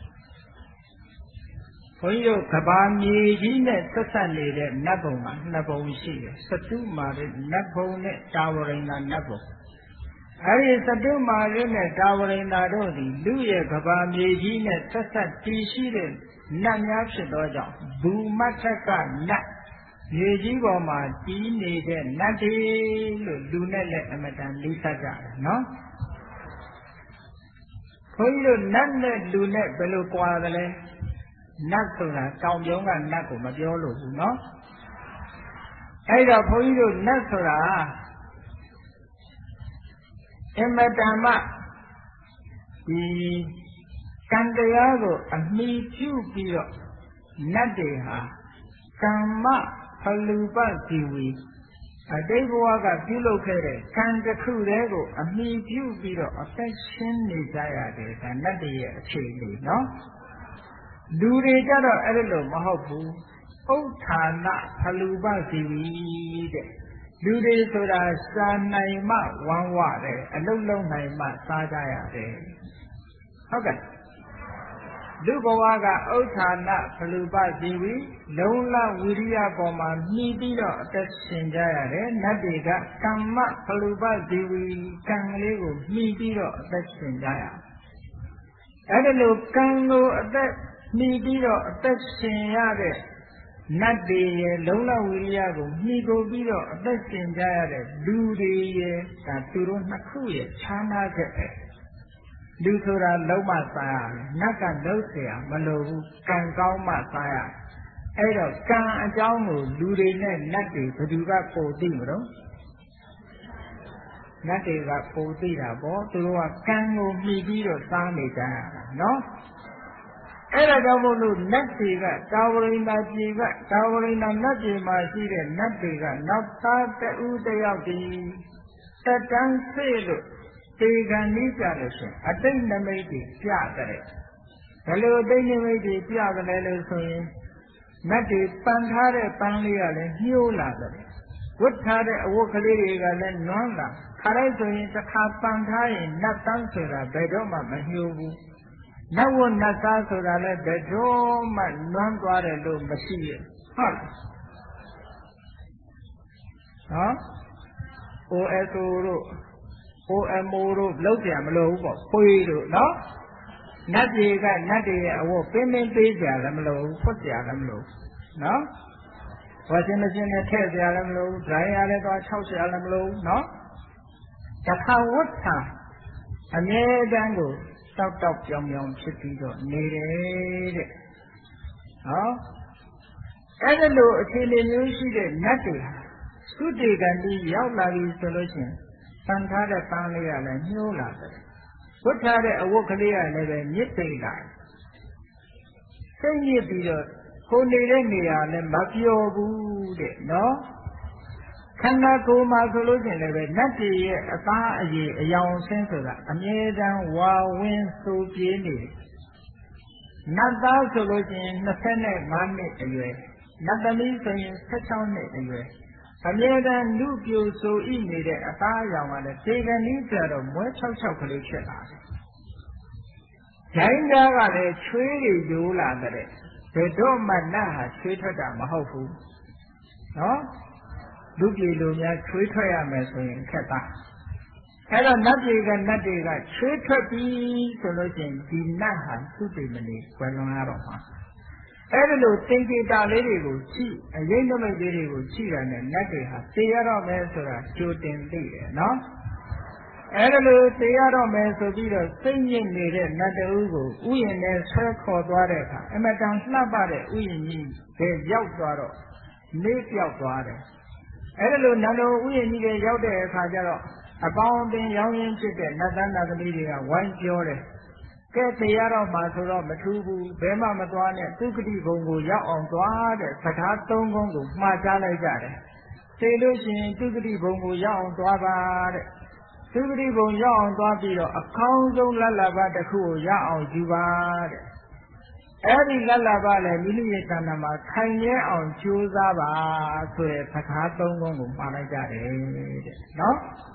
ဘုန်းကြီးတို့ကဘာမြေကြီးနဲ့ဆက်ဆက်နေတဲ့နတ်ဘုံမှာနှစ်ဘုံရှိတယ်စတုမာရနတ်ဘုံနဲ့တာဝရိန္ဒနတ်ဘုံအဲဒီစတုမာရနဲ့တာဝရိန္ဒတို့သည်လူရဲ့ကဘာမြေကြီးနဲ့ဆက်ဆက်တည်ရှိတဲ့နတ်များဖြစ်သောကြောင့်ဘူမတ္ထကနတ်မြေကြီးပေါ်မှာတည်နေတဲ့နတ်တွေလို့လူနဲ့လည်းအမတန်လေးစားကြတယ်နော်ဘုန်းကြီးတို့နတ်နဲ့လူနဲ့ဘယ်လိုကွာသလဲနတ်ဆိုတာတောင်ပြုံးကနတ်ကိုမပြောလို့ဘူးเนาะအဲ့တော့ဘုန်းကြီးတို့နတ်ဆိုတာအမတန်မှဒီကံတရားကိုအမိပြုပြီးတော့နတ်တွေဟာကမ္မဖလူပဇီဝီအတိတ်ဘဝကပြုလုပ်ခဲ့တဲ့ကံတစ်ခုတည်းကိုအမိပြုပြီးတော့အသက်ရှင်နေကြရတယ်ဒါနတ်တွေရဲ့အခြေအနေเนาะလူတွေကြတော့အဲ့လိုမဟုတ်ဘူးဥဋ္ဌာဏဖလူပဇီဝီတဲ့လူတွေဆိုတာစာနိုင်မှဝမ်းဝတယ်အလုံးလုံးနိုင်မှစားကြရတယ်ဟုတ်ကဲ့လူဘဝကဥဋ္ဌာဏဖလူပဇီဝီလုံလဝိရိယပေါ်မှာနှီးပြီးတော့အသက်ရှင်ကြရတယ်နတ်တွေကကမ္မဖလူပဇီဝီကံလေးကိုနှီးပြီးတော့အသက်ရှင်ကြရအဲ့ဒါလိုကံကိုအသက်နှီးပြီးတော့အသက်ရှင်ရတဲ့နတ်တွေရဲ့လုံလဝိရိယကိုနှီးကိုပြီးတော့အသက်ရှင်ကြရတဲ့လူတွေရဲ့ဒါသူတို့နှစ်ခုရဲ့ခြားနာချက်ပဲလူဆိုတာလုံးမစားရတယ်နတ်ကလုံးเสียမလိုဘူးကံကောင်းမှစားရအဲ့တော့ကံအကြောင်းကိုလူတွေနဲ့နတ်တွေဘယ်သူကပိုသိမလို့နတ်တွေကပိုသိတာပေါ့သူတို့ကကံကိုမှီပြီးတော့စားနေကြရတာနော်အဲ့ဒါကြောင့်မို့လို့နတ်တွေကတာဝရိန္ဒပြည်ကတာဝရိန္ဒနတ်ပြည်မှာရှိတဲ့နတ်တွေကနောက်သားတဦးတယောက်ဒီတက်တန်းစေလို့တေခံနေကြလို့ရှင်အတိတ်နမိတ်တွေပြတဲ့ဘယ်လိုအတိတ်နမိတ်တွေပြတယ်လို့ဆိုရင်နတ်တွေပန်ထားတဲ့ပန်းလေးကလည်းညှိုးလာတယ်ဝတ်ထားတဲ့အဝတ်ကလေးတွေကလည်းနွမ်းလာခါလိုက်ဆိုရင်တစ်ခါပန်ထားရင်နတ်တန်းဆိုတာဘယ်တော့မှမညှိုးဘူးနတ်ဝတ်နတ်သားဆိုတာလည်းဘယ်တော့မှနွမ်းသွားတယ်လို့မရှိရဲ့ဟုတ်နော် OSO တို့ OMO တို့လောက်ကြမလို့ဘူးပေါ့ဖွေးတို့နော်နတ်တွေကနတ်တွေရဲ့အဝတ်ပင်းပင်းသေးကြလည်းမလို့ဖွတ်ကြလည်းမလို့နော်ဝါရှင်မရှင်နဲ့ထည့်ကြလည်းမလို့ဒိုင်းရလည်းသွား၆ဆရာလည်းမလို့နော်တခါဝတ်ထားအမြဲတမ်းကိုတောက်ပြောင်ပြောင်ဖြစ်ပြီးတော့နေတယ်တဲ့ဟောအဲ့ဒါလိုအခြေအနေမျိုးရှိတဲ့နတ်တွေသုတေကံကြီးရောက်လာပြီဆိုလို့ရှိရင်သံထားတဲ့ပန်းလေးကလည်းညှိုးလာတယ်ဝတ်ထားတဲ့အဝတ်ကလေးကလည်းပဲမြစ်သိမ့်လာစိတ်ညစ်ပြီးတော့ကိုနေတဲ့နေရာလည်းမပြောဘူးတဲ့နော်ခန္ဓာကိုယ်မှာဆိုလို့ရှိရင်လည်းပဲနတ်တွေရဲ့အသားအရည်အယောင်ဆင်းဆိုတာအမြဲတမ်းဝါဝင်းစိုးပြေးနေတယ်နတ်သားဆိုလို့ရှိရင်25နှစ်အရွယ်နတ်သမီးဆိုရင်16နှစ်အရွယ်အမြဲတမ်းလူပြိုဆိုဣနေတဲ့အသားအယောင်ကလည်းဒေဂန်ကြီးကြတော့မွဲ66ကလေးဖြစ်လာတယ်။ဂျိုင်းသားကလည်းချွေးတွေယိုးလာတဲ့ဘယ်တော့မှနတ်ဟာချွေးထွက်တာမဟုတ်ဘူး။နော်လူပြည်လူများချွေးထွက်ရမယ်ဆိုရင်ခက်တာ။အဲ့တော့နတ်တွေကချွေးထွက်ပြီးဆိုလို့ရှိရင်ဒီနတ်ဟာသူ့ပြည်မနေွယ်လွန်ရတော့မှာ။အဲ့ဒီလိုသင်္ကေတလေးတွေကိုကြည့်အရေးနမိတ်လေးတွေကိုကြည့်ရတဲ့နတ်တွေဟာသိရတော့မယ်ဆိုတာကြိုတင်သိတယ်နော်အဲ့ဒီလိုသိရတော့မယ်ဆိုပြီးတော့စိတ်ညစ်နေတဲ့နတ်တူကိုဥယျာဉ်နဲ့ဆွဲခေါ်သွားတဲ့အခါအမတန်လှပတဲ့ဥယျာဉ်ကြီးပဲရောက်သွားတော့နေပြောက်သွားတယ်အဲ့ဒီလိုနတ်တော်ဥယျာဉ်ကြီးတွေရောက်တဲ့အခါကျတော့အပေါင်းအသင်းရောင်းရင်းဖြစ်တဲ့နတ်သားနတ်သမီးတွေကဝိုင်းပြောတယ်ကဲတရားတော်မှာဆိုတော့မထူးဘူးဘယ်မှမသွားနဲ့သူကတိဘုံကိုရောက်အောင်သွားတဲ့စကားသုံးခုကိုမှားချလိုက်ကြတယ်သိလို့ရှိရင်သူကတိဘုံကိုရောက်အောင်သွားပါတဲ့သူကတိဘုံရောက်အောင်သွားပြီးတော့အကောင်းဆုံးလလဘတစ်ခုကိုရအောင်ယူပါတဲ့အဲ့ဒီလလဘလည်းမိမိရဲ့တဏ္ဍာမှာခိုင်ရဲအောင်ကြိုးစားပါဆိုတဲ့စကားသုံးခုကိုမှားလိုက်ကြတယ်တဲ့နော်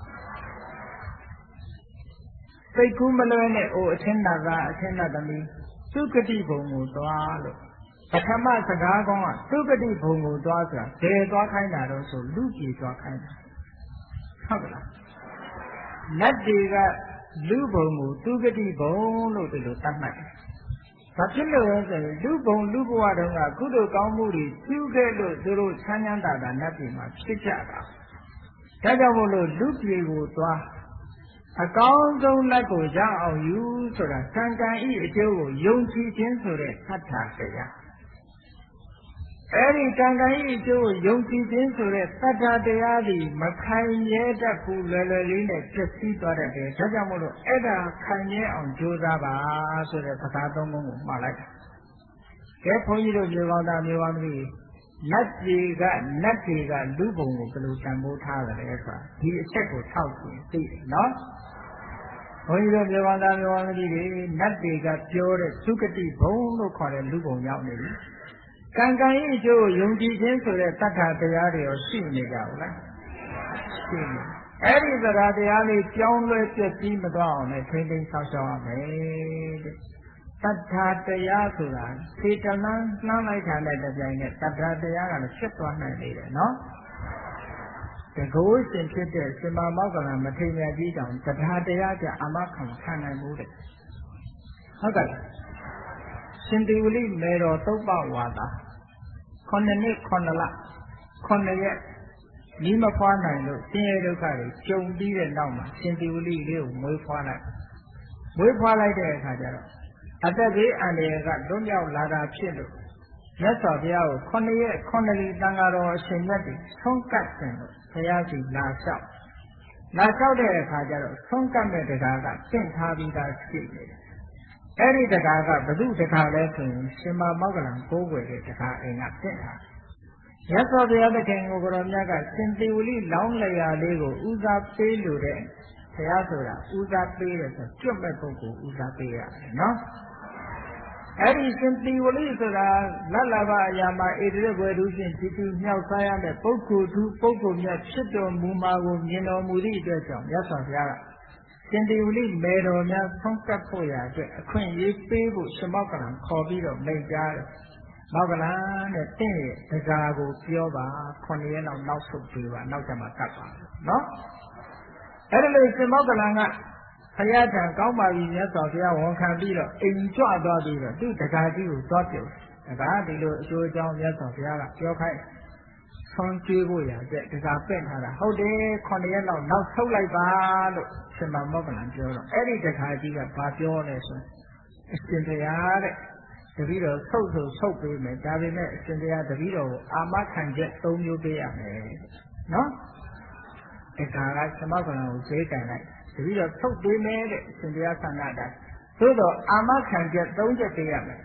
စိတ်ကူးမလွဲနဲ့အိုအချင်းနာကအချင်းနာသမီးသုကတိဘုံကိုသွားလို့ပထမစကားကောင်းကသုကတိဘုံကိုသွားဆိုတာဘယ်သွားခိုင်းတာတော့ဆိုလူပြေသွားခိုင်းတာဟုတ်ကလားနတ်တွေကလူဘုံကိုသုကတိဘုံလို့ဒီလိုသတ်မှတ်တယ်ဘာဖြစ်လို့လဲဆိုရင်လူဘုံလူဘဝတုန်းကကုသိုလ်ကောင်းမှုတွေပြုခဲ့လို့သူတို့ချမ်းချမ်းသာသာနတ်ပြည်မှာဖြစ်ကြတာဒါကြောင့်မို့လို့လူပြေကိုသွားအကောင်းဆုံးလက်ကိုရအောင်ယူဆိုတာကံကံဤအကျိုးကိုယုံကြည်ခြင်းဆိုတဲ့သတ္ထာတရားအဲဒီကံကံဤအကျိုးကိုယုံကြည်ခြင်းဆိုတဲ့သတ္ထာတရားဒီမခိုင်ရဲတတ်ဘူးလွယ်လွယ်လေးနဲ့ပြည့်စည်သွားတတ်တယ်ဒါကြောင့်မို့လို့အဲ့ဒါခိုင်ရဲအောင်ကြိုးစားပါဆိုတဲ့စကားသုံးခုကိုမှားလိုက်တာကဲဘုန်းကြီးတို့မြေကောင်းသားမြေကောင်းသမီးနတ်တွေကလူဘုံကိုဘယ်လိုတန်ဖိုးထားကြလဲဆိုတာဒီအချက်ကိုထောက်ကြည့်သိတယ်နော်ဘုန်းကြီးတို့မြေကောင်းသားမြေကောင်းသမီးတွေနတ်တွေကပြောတဲ့သုကတိဘုံလို့ခေါ်တဲ့လူဘုံရောက်နေပြီကံကံရဲ့အကျိုးကိုယုံကြည်ခြင်းဆိုတဲ့တတ္ထာတရားတွေရောရှိနေကြဘူးလားရှိနေအဲ့ဒီသရတရားလေးကြောင်းလွဲပြည့်စည်မသွားအောင်လည်းထိမ့်သိမ်းဆောက်ရှောက်ရမယ်တဲ့တတ္ထာတရားဆိုတာစေတနာနှမ်းလိုက်တာနဲ့တပြိုင်နက်တတ္ထာတရားကလည်းဖြစ်သွားနိုင်လေတယ်နော်တကောရှင်ဖြစ်တဲ့ရှင်မမောကလမထေရကြီးတောင်တတ္ထာတရားကြအာမခံနိုင်ဘူးတဲ့ဟုတ်ကဲ့ရှင်သေဝလိမေတော်သုပ္ပဝါဒ9 နှစ်9 လ 9 ရက်ညီမဖွားနိုင်လို့ဆင်းရဲဒုက္ခတွေကြုံပြီးတဲ့နောက်မှာရှင်သေဝလိလေးကိုမွေးဖွားလိုက်တဲ့အခါကျတော့အတ္တဘေးအန္တရာယ်ကလွတ်မြောက်လာတာဖြစ်လို့မြတ်စွာဘုရားကို9 ရက်9 လီတန်ဃာတော်အရှင်မြတ်တွေဆုံးကပ်ခြင်းလို့ဘုရားရှိလာလျှောက်တဲ့အခါကျတော့ဆုံးကပ်မဲ့တရားကသင်ထားပြီးသားရှိနေတယ်အဲ့ဒီတရားကဘု து တရားလဲဆိုရင်ရှင်မမောကလံကိုးကွယ်တဲ့တရားအိမ်ကသင်ထားရသော်ဘုရားသခင်ကိုကိုရောမြတ်ကရှင်သေဝလိလောင်းလျာလေးကိုဦးစားပေးလို့တဲ့ဘုရားဆိုတာဦးစားပေးတယ်ဆိုကျွတ်မဲ့ပုဂ္ဂိုလ်ဦးစားပေးရတယ်နော်အဲ့ဒီရှင်သေဝလိဆိုတာလတ်လာဘအရာမှာဣတိရဘွယ်သူဖြင့်ဒီသူမြောက်စားရတဲ့ပုဂ္ဂိုလ်သူပုဂ္ဂိုလ်မြတ်ဖြစ်တော်မူမှာကိုမြင်တော်မူသည့်အတွက်ကြောင့်ရသော်ဘုရားကရှင်သေဝလိမေတော်များဆုံးကပ်ဖို့ရာအတွက်အခွင့်အရေးပေးဖို့ရှင်မောကလံခေါ်ပြီးတော့မိန့်ကြားတယ်မောကလံတဲ့တင့်ရဲ့တရားကိုပြောပါ9 ရက်လောက်နောက်ဆုတ်ပေးပါနောက်ကျမှကပ်ပါနော်အဲ့ဒါလို့ရှင်မောကလံကဘုရားထံကောင်းပါပြီမြတ်စွာဘုရားဝန်ခံပြီးတော့အိမ်ကြွသွားပြီးတော့သူ့တရားကြီးကိုသွားပြုဒါကဒီလိုအကျိုးအကြောင်းမြတ်စွာဘုရားကပြောခိုင်းဆုံးကျွေးဖို့ရတဲ့တရားပင့်ထားတာဟုတ်တယ်9 ရက်လောက်နောက်ဆုတ်လိုက်ပါလို့ရှင်မောကလံပြောတော့အဲ့ဒီတရားကြီးကဘာပြောလဲဆိုအရှင်ဘုရားတဲ့တပည့်တော်ဆုတ်ပေးမယ်ဒါပေမဲ့အရှင်ဘုရားတပည့်တော်ကိုအာမခံချက်3 မျိုးပေးရမယ်နော်ဒါကရှင်မောကလံကိုဈေးကန်လိုက်တပည့်တော်ဆုတ်ပေးမယ်တဲ့အရှင်ဘုရားဆန္ဒတာသို့တော့အာမခံချက်3 ချက်ပေးရမယ်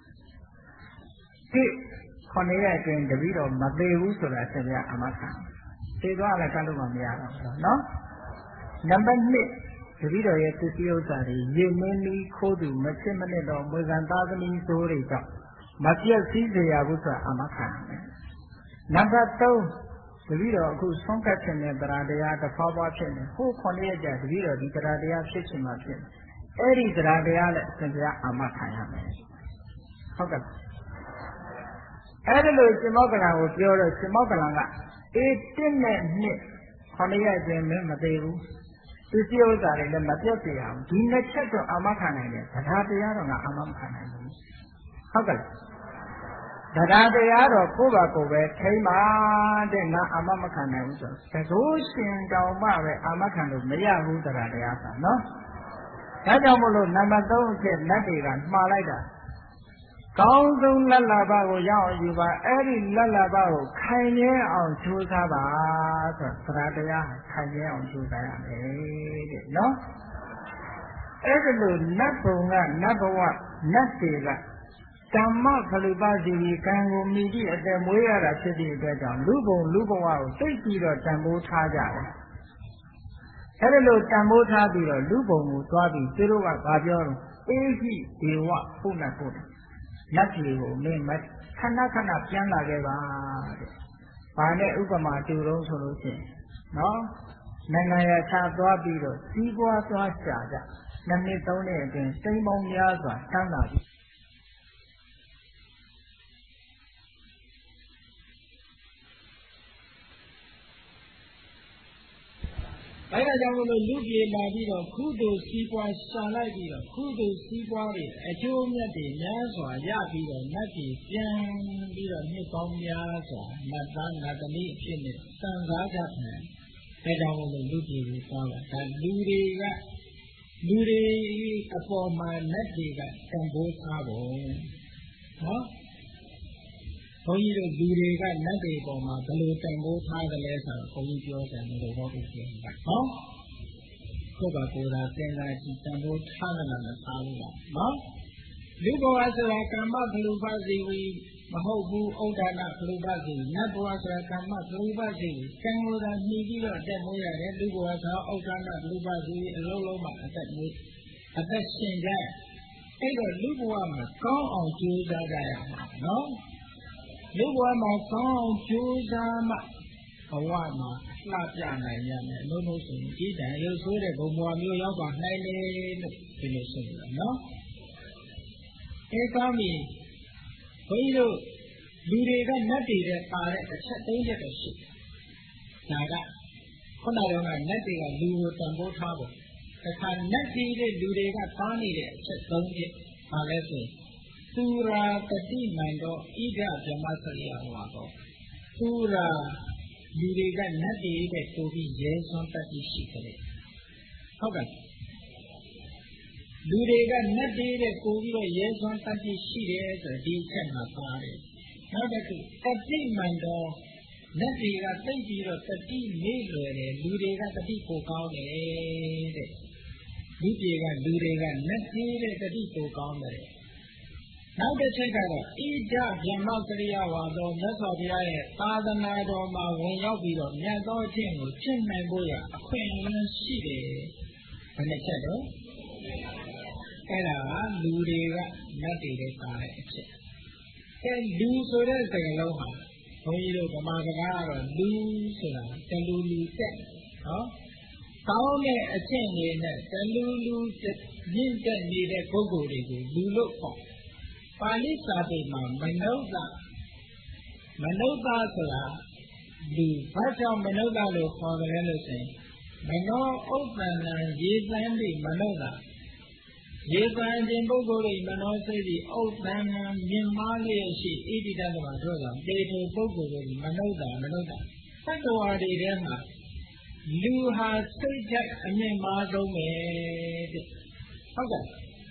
ဒီ9 ရက်အတွင်းတပည့်တော်မသေးဘူးဆိုတာအရှင်ဘုရားအာမခံသေသွားလည်းကတ်လို့မရတော့ဘူးနော်နံပါတ်1တပည့်တော်ရဲ့သစ္စည်းဥစ္စာတွေရေမင်းပြီးခိုးသူမချစ်မနစ်တော်မွေခံသားသမီးဆိုးတွေကြောင့်မပြည့်စည်စေရဘူးဆိုတာအာမခံတယ်နံပါတ်3တပည့်တော်အခုဆုံးကတ်ခြင်းနဲ့တရားတစ်ဖွာဖွာဖြစ်နေဟို9 ရက်ကြာတပည့်တော်ဒီတရားဖြစ်ခြင်းမှာဖြစ်အဲ့ဒီတရားလည်းအရှင်ဘုရားအာမခံရမယ်ဟုတ်ကဲ့အဲ့ဒါလို့ရှင်မောကလံကိုပြောတော့ရှင်မောကလံကအေး1 နဲ့ 2 9 ရက်အတွင်းမင်းမသေးဘူးသူစည်းဥစ္စာတွေလည်းမပြတ်စေရအောင်ဒီ2 ချက်တော့အာမခံနိုင်တယ်တရားတော့ငါအာမခံနိုင်ဘူးဟုတ်ကဲ့တရားတရားတော့ကိုယ့်ဘာကိုယ်ပဲထိမ့်ပါတဲ့ငါအာမမခံနိုင်ဘူးဆိုသကိုးရှင်တောင်မှပဲအာမခံလို့မရဘူးတရားတရားဆိုနော်ဒါကြောင့်မို့လို့နံပါတ်3အဖြစ်လက်တွေကမှားလိုက်တာကောင်းဆုံးလက်လာဘကိုရအောင်ယူပါအဲ့ဒီလက်လာဘကိုခိုင်မြဲအောင်ကြိုးစားပါဆိုတရားတရားခိုင်မြဲအောင်ကြိုးစားရမယ်တဲ့နော်အဲ့ဒီလိုနတ်ဘုံကနတ်ဘဝနတ်တွေကဓမ္မဖလူပစီဝီကံကိုမိပြီးအသက်မွေးရတာဖြစ်တဲ့အတွက်ကြောင့်လူဘုံလူဘဝကိုသိပြီးတော့တန်ဖိုးထားကြတယ်အဲ့ဒီလိုတန်ဖိုးထားပြီးတော့လူဘုံကိုသွားပြီးသူတို့ကဘာပြောတော့အေဟိဒေဝပုဏ္ဏကုတ္တနတ်ပြည်ကိုမင်းမခဏခဏပြန်လာခဲ့ပါတဲ့။ဘာနဲ့ဥပမာတူတော့ဆိုလို့ရှိရင်နော်နိုင်ငံရခြားသွားပြီးတော့စီးပွားသွားရှာကြ။နှစ်နှစ်သုံးနှစ်အတွင်းစိမ်းပေါင်းများစွာတန်းလာပြီ။အဲ့ဒါကြောင့်မလို့လူပြေလာပြီးတော့ကုသိုလ်စီးပွားရှာလိုက်ပြီးတော့ကုသိုလ်စီးပွားတွေအကျိုးမြတ်တွေများစွာရပြီးတော့နတ်ပြည်ပြန်ပြီးတော့နှစ်ပေါင်းများစွာနတ်သားနတ်သမီးအဖြစ်နဲ့စံစားကြတယ်။ဒါကြောင့်မလို့လူပြေကိုသွားတာဒါလူတွေအပေါ်မှာနတ်တွေကတန်ဖိုးထားဖို့နော်ဘုန်းကြီးတို့လူတွေကနတ်တွေပေါ်မှာဘယ်လိုတန်ဖိုးထားကြလဲဆိုတော့ဘုန်းကြီးပြောတယ်လို့ဟောပြီးပြောတာဟောကိုယ့်ဘာကိုယ်သာသင်္ကာကြည့်တန်ဖိုးထားတယ်လားမထားဘူးလားနော်လူဘဝဆိုတာကမ္မဖလူပစီဝီမဟုတ်ဘူးဩဒနာဖလူပစီနတ်ဘဝဆိုတာကမ္မဖလူပစီကံကိုယ်သာနှီးပြီးတော့တက်မိုးရတယ်လူဘဝဆိုတာဩဒနာဖလူပစီအလုံးလုံးမှာအသက်ရှင်ကြအဲ့တော့လူဘဝမှာကောင်းအောင်ကြိုးစားကြရမှာနော်လူဘဝမှာကောင်းအောင်ကြိုးစားမှဘဝမှာလှပြနိုင်ရမယ်အလုံးလုံးဆိုရင်ဒီတန်ရုပ်ဆိုးတဲ့ဘုံဘဝမျိုးရောက်ပါနိုင်လေလို့ဒီလိုဆိုရနော်အဲကောင်းပြီဘုန်းကြီးတို့လူတွေကနတ်တွေတဲ့ပါတဲ့အချက်၃ချက်တော့ရှိဒါကခုနကတော့နတ်တွေကလူကိုတန်ဖိုးထားဖို့တခါနတ်ကြီးတဲ့လူတွေကသားနေတဲ့အချက်၃ချက်ပါလဲဆိုသူရာတတိမန်တော့ဣဒဗြဟ္မစရိယဟောတော့သူရာလူတွေကနတ်တွေတဲ့ပို့ပြီးရဲစွမ်းတတ်ပြီးရှိကြတယ်ဟုတ်ကဲ့လူတွေကနတ်တွေတဲ့ပို့ပြီးတော့ရဲစွမ်းတတ်ပြီးရှိတယ်ဆိုဒီအချက်မှာပါတယ်နောက်တစ်ခုတတိမန်တော့နတ်တွေကသိပြီးတော့တတိမေ့လွယ်တယ်လူတွေကတတိကိုကောင်းတယ်တဲ့လူတွေကနတ်ကြီးတဲ့တတိကိုကောင်းတယ်နောက်တစ်ချက်ကတော့ဣဒဗြဟ္မစရိယဝါသောမြတ်စွာဘုရားရဲ့သာသနာတော်မှာဝင်ရောက်ပြီးတော့မြတ်သောအခြင်းကိုကျင့်နိုင်ဖို့ရအခွင့်အလမ်းရှိတယ်ဘယ်နှချက်တော့အဲ့ဒါကလူတွေကနတ်တွေတဲ့ပါတဲ့အချက်အဲလူဆိုတဲ့စကားလုံးဟာဘုန်းကြီးတို့ဗမာစကားကတော့လူဆိုတာတလူတက်နော်ကောင်းတဲ့အချက်တွေနဲ့တလူမြင့်တက်နေတဲ့ပုဂ္ဂိုလ်တွေကိုလူလို့ခေါ်ပါဠိစာပေမှာမနုဿဆိုတာလူဘာကြောင့်မနုဿလို့ခေါ်တယ်လို့ဆိုရင်မနောဥပ္ပန္နရေသံတိမနုဿရေသံခြင်းပုဂ္ဂိုလ်၏မနောစိတ်သည်ဥပ္ပန္နမြင်မာလျက်ရှိဣတိတ္တမတို့ကြောင့်တေထုပုဂ္ဂိုလ်တို့မနုဿသတ္တဝါတွေထဲမှာလူဟာစိတ်ဓာတ်အမြင့်မားဆုံးပဲတဲ့ဟုတ်ကဲ့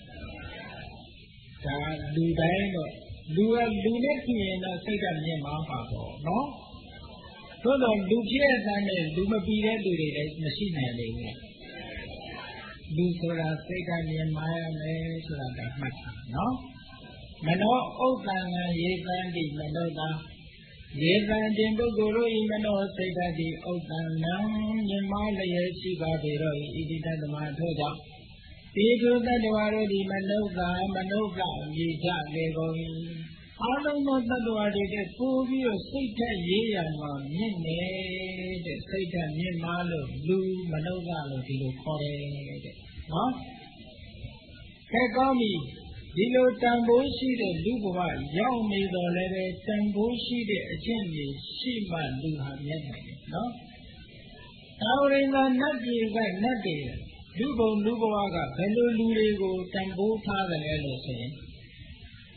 ဒါလူတိုင်းတော့လူနဲ့ကြည့်ရင်တော့စိတ်ဓာတ်မြင့်မားပါပေါ့နော်သို့တော့လူဖြစ်တဲ့တိုင်းနဲ့လူမပြီးတဲ့လူတွေလည်းမရှိနိုင်လေဘူးလူဆိုတာစိတ်ဓာတ်မြင့်မားရမယ်ဆိုတာကမှတ်ထားနော်မနောဥပ္ပန္နရေသံတိမနောတာရေသံခြင်းပုဂ္ဂိုလ်တို့ဤမနောစိတ်ဓာတ်သည်ဥပ္ပန္နမြင့်မားလျက်ရှိပါပေတော့ဣတိတ္တမထို့ကြောင့်ဒီထိုတ္တဝါတို့ဒီမနုဿမြေကြလေကုန်၏အလုံးစုံတ attva တွေတဲ့ပို့ပြီးတော့စိတ်ဓာတ်ရေးရမှာမြင့်နေတဲ့စိတ်ဓာတ်မြင့်မားလို့လူမနုဿလို့ဒီလိုခေါ်တယ်တဲ့နော်ခဲကောင်းပြီဒီလိုတန်ဖိုးရှိတဲ့လူဘဝရောက်နေတော်လည်းပဲတန်ဖိုးရှိတဲ့အကျင့်တွေရှိမှလူဟာမြတ်နိုင်တယ်နော်သာဝရိန္ဒနတ်ပြည်ကနတ်တွေလူဘုံလူဘဝကဘယ်လိုလူတွေကိုတန်ဖိုးထားတယ်လဲလို့ဆိုရင်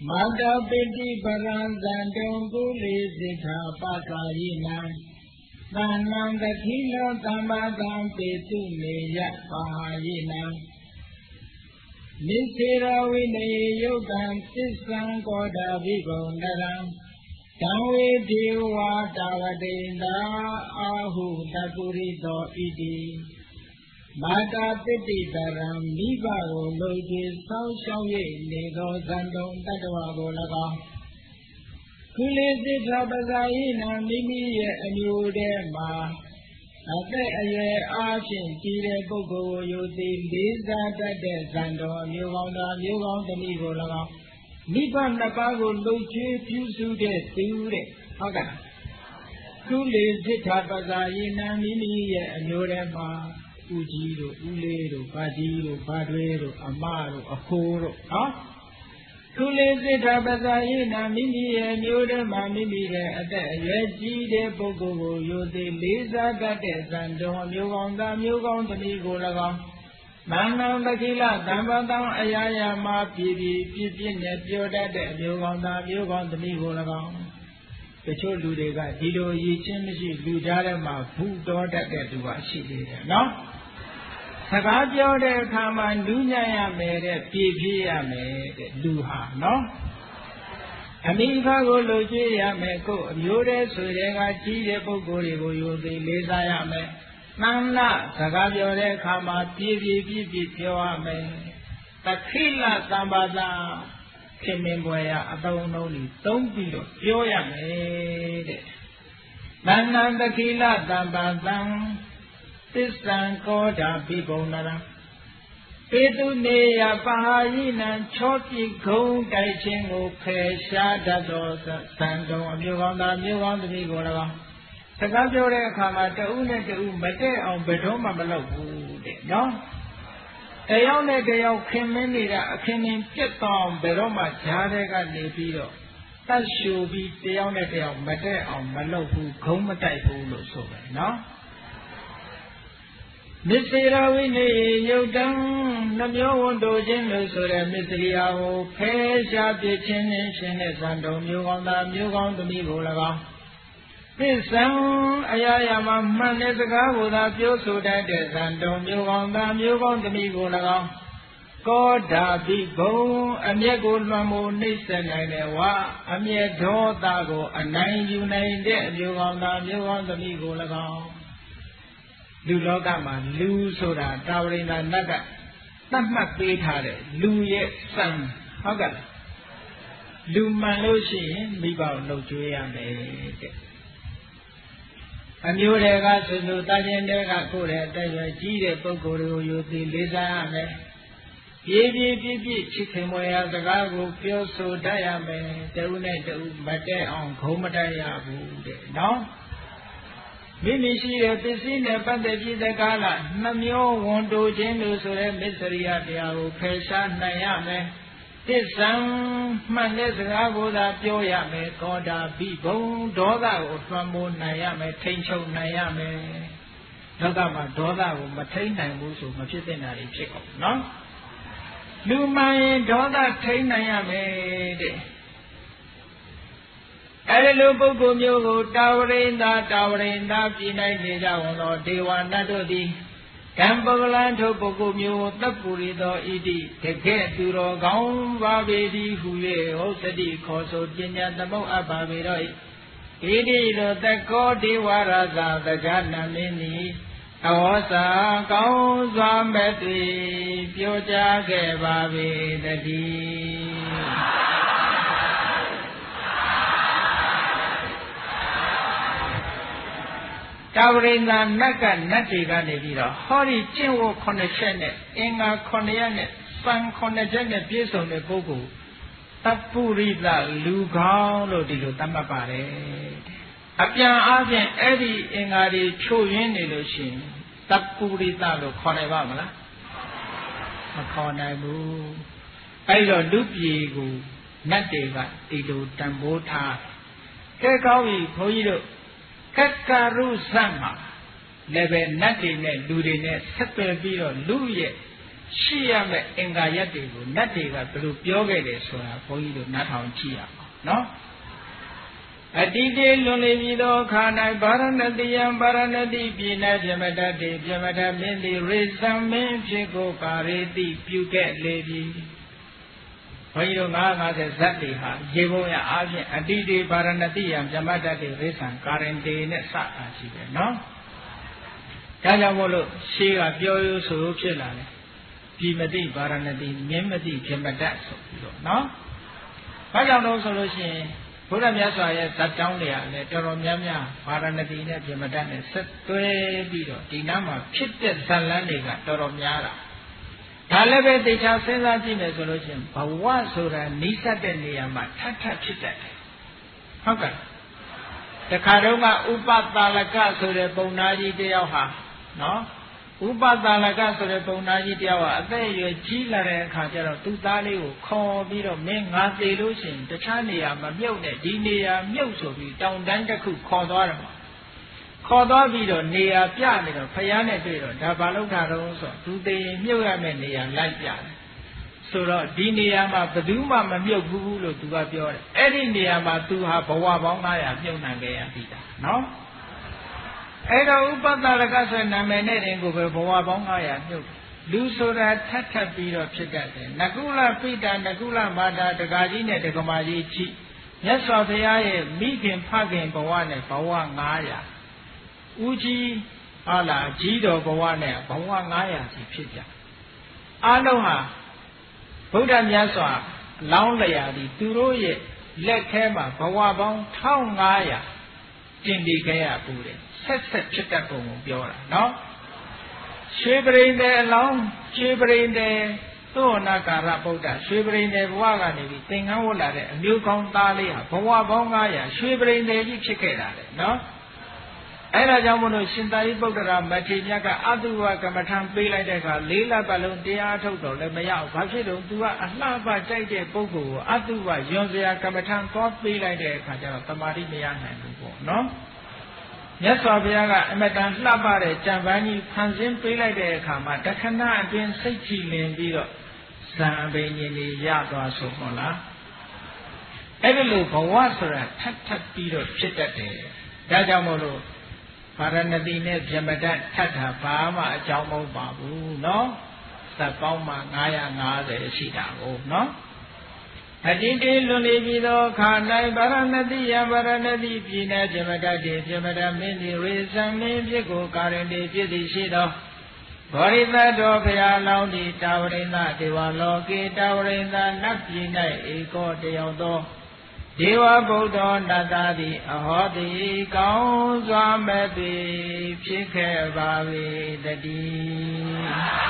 မာတာပိတိပရံသံတုံကုလေစိက္ခာပကာယိနံသန္နံတခိလောသမ္မာသံပေတုနေယပါဟာယိနံနိစေရဝိနေယုတ်တံသစ္ဆံကောဓာဘိဗုံနရံဓံဝေဒေဝတာဝတိန္တာအာဟုတပုရိသောဣတိမာတာပိတိတရံမိဘကိုလုံခြုံစောင့်ရှောက်၍နေသောဇန္တုံတတ္တဝါကို၎င်းကုလေစိထပဇာယိနံမိမိရဲ့အမျိုးထဲမှာအသက်အရွယ်အားဖြင့်ကြီးတဲ့ပုဂ္ဂိုလ်ကိုယုံသိလေးစားတတ်တဲ့ဇန္တော်အမျိုးကောင်းသားမျိုးကောင်းသမီးကို၎င်းမိဘနှစ်ပါးကိုလုံခြုံပြုစုတဲ့သူတဲ့ဟုတ်ကဲ့ကုလေစိထပဇာယိနံမိမိရဲ့အမျိုးထဲမှာဦးကြီးတို့ဦးလေးတို့ဗကြီးတို့ဗထွေးတို့အမတို့အခိုးတို့နော်ကုလေစိထပဇာယိနံမိမိရဲ့မျိုးထဲမှာမိမိရဲ့အသက်အရွယ်ကြီးတဲ့ပုဂ္ဂိုလ်ကိုယုံသိလေးစားတတ်တဲ့ဇန္တော်အမျိုးကောင်းသားမျိုးကောင်းသမီးကို၎င်းမန္နံတခိလသံဃတံအရာရာမှာပြည့်ပြည့်နဲ့ပြောတတ်တဲ့အမျိုးကောင်းသားမျိုးကောင်းသမီးကို၎င်းတချို့လူတွေကဒီလိုရည်ချင်းမရှိလူကြားထဲမှာဘူးတော်တတ်တဲ့သူကရှိသေးတယ်နော်စကားပြောတဲ့အခါမှာလူညံ့ရမယ်တဲ့ပြည့်ပြည့်ရမယ်တဲ့လူဟာနော်အမိဖကိုလူကြည့်ရမယ်ကိုယ်အမျိုးတည်းဆိုတဲ့ကကြီးတဲ့ပုဂ္ဂိုလ်တွေကိုယုံသိလေးစားရမယ်သံလစကားပြောတဲ့အခါမှာပြည့်ပြောရမယ်တခိလသံပါဒခင်မင်ပွဲရအတုံးလုံးကြီးသုံးပြီးတော့ပြောရမယ်တဲ့သန္နံတခိလသံပါဒံသစ္ဆံကောဓာဘိဗုံနရံပေတုနေယပဟာယိနံချောတိဂုံတိုက်ခြင်းကိုဖယ်ရှားတတ်သောသံတော်အမျိုးကောင်းသားမျိုးကောင်းသမီးကို၎င်းစကားပြောတဲ့အခါမှာတဦးနဲ့တဦးမတည့်အောင်ဘယ်တော့မှမလုပ်ဘူးတဲ့နော်တယောက်နဲ့တယောက်ခင်မင်းနေတာအခင်းင်းပြတ်သွားအောင်ဘယ်တော့မှဈာတဲ့ကနေပြီးတော့တတ်ရှူပြီးတယောက်နဲ့တယောက်မတည့်အောင်မလုပ်ဘူးဂုံးမတိုက်ဘူးလို့ဆိုပဲနော်မစ္စေရဝိနေယုတ်တံနှမျိုးဝန်တို့ခြင်းလို့ဆိုတဲ့မစ္စရိယာကိုဖယ်ရှားပြခြင်းနဲ့ရှင်တဲ့ဇန္တုံမျိုးကောင်းသားမျိုးကောင်းသမီးကို၎င်းသစ္ဆံအရာရာမှာမှန်တဲ့စကားကိုသာပြောဆိုတတ်တဲ့ဇန္တုံမျိုးကောင်းသားမျိုးကောင်းသမီးကို၎င်းကောဓာဘိဘုံအမျက်ကိုလွှမ်းမိုးနှိမ့်ဆက်နိုင်တဲ့ဝါအမျက်ဒေါသကိုအနိုင်ယူနိုင်တဲ့မျိုးကောင်းသားမျိုးကောင်းသမီးကို၎င်းလူလောကမှာလူဆိုတာတာဝရိန္ဒနတ်ကသတ်မှတ်ပေးထားတဲ့လူရဲ့စံဟုတ်ကဲ့လူမှန်လို့ရှိရင်မိဘကိုလှုပ်ကြွေးရမယ်တဲ့အမျိုးတွေကဆွေမျိုးသားချင်းတွေကကိုယ်ရဲ့အသက်ရွယ်ကြီးတဲ့ပုဂ္ဂိုလ်တွေကိုယူသိလေးစားရမယ်ပြည့်ချစ်ခင်မွေရာစကားကိုပြောဆိုတတ်ရမယ်တဦးနဲ့တဦးမတည့်အောင်ခုံးမတက်ရဘူးတဲ့နော်မိမိရှိတဲ့ပစ္စည်းနဲ့ပတ်သက်ပြီးတဲ့ကာလနှမျိုးဝန်တိုခြင်းလို့ဆိုတဲ့မစ္စရိယတရားကိုဖယ်ရှားနိုင်ရမယ်သစ္ဆံမှန်တဲ့စကားကိုသာပြောရမယ်ကောဓာဘိဘုံဒေါသကိုလွှမ်းမိုးနိုင်ရမယ်ထိန်ချုပ်နိုင်ရမယ်လောကမှာဒေါသကိုမထိန်နိုင်ဘူးဆိုမဖြစ်တဲ့နာတွေဖြစ်ကုန်နော်လူမှန်ရင်ဒေါသထိန်နိုင်ရမယ်တဲ့အဲဒီလိုပုဂ္ဂိုလ်မျိုးကိုတာဝရိန္ဒပြည်၌နေကြဝန်သောဒေဝနတ်တို့သည်ကံပဂလန်ထုတ်ပုဂ္ဂိုလ်မျိုးသပ္ပုရိသောဣတိတကဲ့သူတော်ကောင်းပါပေသည်ဟူ၍ဟုတ်သတိခေါ်ဆိုပညာသမုတ်အပ်ပါပေတော့ဣတိသောတကောဒေဝရသတက္ကနမင်းသည်အဝေါစာကောင်းစွာမဲ့တွေပြောကြားခဲ့ပါပေတည်းတာဝရိန္ဒနတ်ကနတ်တွေကနေပြီးတော့ဟောဒီကျင့်ဝတ်9ချက်နဲ့အင်္ဂါ9ရက်နဲ့စံ9ချက်နဲ့ပြည့်စုံတဲ့ပုဂ္ဂိုလ်တပ္ပုရိသလူကောင်းလို့ဒီလိုသတ်မှတ်ပါတယ်အပြန်အားဖြင့်အဲ့ဒီအင်္ဂါတွေချို့ယွင်းနေလို့ရှိရင်တပ္ပုရိသလို့ခေါ်နိုင်ပါမလားမခေါ်နိုင်ဘူးအဲ့တော့လူပြေကိုနတ်တွေကဒီလိုတန်ဖိုးထားကဲကောင်းပြီဘုန်းကြီးတို့ကက္ကရုဇတ်မှာလည်းပဲနတ်တွေနဲ့လူတွေနဲ့ဆက်သွယ်ပြီးတော့လူရဲ့ရှိရမယ့်အင်္ဂါရက်တွေကိုနတ်တွေကဘယ်လိုပြောခဲ့တယ်ဆိုတာဘုန်းကြီးတို့နားထောင်ကြည့်ရအောင်နော်အတိတေလွန်လေပြီသောခါ၌ဗာရဏတိယံဗာရဏတိပြည်၌ပြမတတ်တိပြမတတ်မင်းသည်ရေဇံမင်းဖြစ်ကိုကာရေတိပြုခဲ့လေပြီဘုန်းကြီးတို့950ဇတ်တွေဟာရေပုံရအားဖြင့်အတိတေဗာရဏတိယံပြမတတ်တိရေဇံကာရင်တေနဲ့စတာရှိတယ်နော်ဒါကြောင့်မို့လို့ရှေးကပြောရိုးဆိုရိုးဖြစ်လာတယ်ပြည်မတိဗာရဏတိမင်းမတိပြမတတ်ဆိုပြီးတော့နော်ဘာကြောင့်လို့ဆိုလို့ရှိရင်ဘုရားမြတ်စွာရဲ့ဇတ်တောင်းတွေကလည်းတော်တော်များများဗာရဏတိနဲ့ပြမတတ်နဲ့ဆက်သွဲပြီးတော့ဒီနားမှာဖြစ်တဲ့ဇတ်လန်းတွေကတော်တော်များတာဒါလည်းပဲသိချာစဉ်းစားကြည့်မယ်ဆိုလို့ရှိရင်ဘဝဆိုတာနိစ္စတဲ့နေရာမှာထပ်ထပ်ဖြစ်တတ်တယ်ဟုတ်ကဲ့တခါတော့ကဥပတာလကဆိုတဲ့ပုံနာကြီးတယောက်ဟာနော်ဥပတာလကဆိုတဲ့ပုံနာကြီးတယောက်ဟာအသက်အရွယ်ကြီးလာတဲ့အခါကျတော့သူ့သားလေးကိုခေါ်ပြီးတော့မင်းငါသေးလို့ရှိရင်တခြားနေရာမမြုပ်နဲ့ဒီနေရာမြုပ်ဆိုပြီးတောင်တန်းတစ်ခုခေါ်သွားတယ်မှာခေါ်သွားပြီးတော့နေရာပြနေတော့ဖယားနဲ့တွေ့တော့ဒါဘာလို့ထားတော့ဆိုသူသေးရင်မြုပ်ရမယ့်နေရာလိုက်ပြတယ်ဆိုတော့ဒီနေရာမှာဘယ်သူမှမမြုပ်ဘူးလို့သူကပြောတယ်အဲ့ဒီနေရာမှာသူဟာဘဝပေါင်း900မြုပ်နိုင်ခဲ့ရပြီတာနော်အဲ့တော့ဥပတ္တရကဆိုတဲ့နာမည်နဲ့တင်ကိုပဲဘဝပေါင်း900မြုပ်လူဆိုတာထပ်ထပ်ပြီးတော့ဖြစ်တတ်တယ်နကုလပိတာနကုလမာတာတကာကြီးနဲ့တကမာကြီးချိမြတ်စွာဘုရားရဲ့မိခင်ဖခင်ဘဝနဲ့ဘဝ900ဦးကြီးဟာလာကြီးတော်ဘဝနဲ့ဘဝ900စီဖြစ်ကြအားလုံးဟာဗုဒ္ဓမြတ်စွာလောင်းလျာဒီသူတို့ရဲ့လက်ထဲမှာဘဝပေါင်း1500တင်ပြီးခဲ့ရပူတယ်ဆက်ဖြစ်တတ်ပုံကိုပြောတာနော်ရွှေပရိန်တယ်အလောင်းရွှေပရိန်တယ်သောနာကာရဗုဒ္ဓရွှေပရိန်တယ်ဘဝကနေပြီးသင်္ကန်းဝတ်လာတဲ့အမျိုးကောင်းသားလေးဟာဘဝပေါင်း900ရွှေပရိန်တယ်ကြီးဖြစ်ခဲ့တာလေနော်အဲ့ဒါကြောင့်မလို့ရှင်သာရိပုတ္တရာမထေရမြတ်ကအတုဝကမ္မထံပေးလိုက်တဲ့အခါ၄လပတ်လုံးတရားထုတ်တော်လည်းမရဘူးဘာဖြစ်လို့ तू ကအလှပကြိုက်တဲ့ပုဂ္ဂိုလ်ကိုအတုဝယွန်စရာကမ္မထံသွားပေးလိုက်တဲ့အခါကျတော့တမာတိမရနိုင်ဘူးပေါ့နော်မြတ်စွာဘုရားကအမတန်လှပတဲ့ကြံပန်းကြီးဖန်ဆင်းပေးလိုက်တဲ့အခါမှာတခဏအတွင်းစိတ်ကြည်လင်ပြီးတော့ဇံအဘိညာဉ်တွေရသွားဆိုဟုတ်လားအဲ့ဒီလိုဘဝဆိုတာထပ်ထပ်ပြီးတော့ဖြစ်တတ်တယ်ဒါကြောင့်မို့လို့ဗာရဏတိနဲ့ဗြဟ္မတထပ်တာဘာမှအကြောင်းမဟုတ်ပါဘူးเนาะသတ်ပေါင်းမှ950ရှိတာကိုเนาะအတိတေလွန်လေပြီသောခါ၌ဗာရဏတိယဗာရဏတိပြည်၌ဗြဟ္မတတိဗြဟ္မတမင်းသည်ရေဇံမင်းဖြစ်ကိုကာရင်တိဖြစ်သည်ရှိသောဘောရိသတောဘုရားလောင်းသည်တာဝရိန္ဒဒေဝလောကေတာဝရိန္ဒနတ်ပြည်၌ဧကောတယောက်သောဒေဝဗုဒ္ဓနတ္တသည်အဟောတိကောင်းစွာမဲ့သည်ဖြစ်ခဲ့ပါ၏တည်း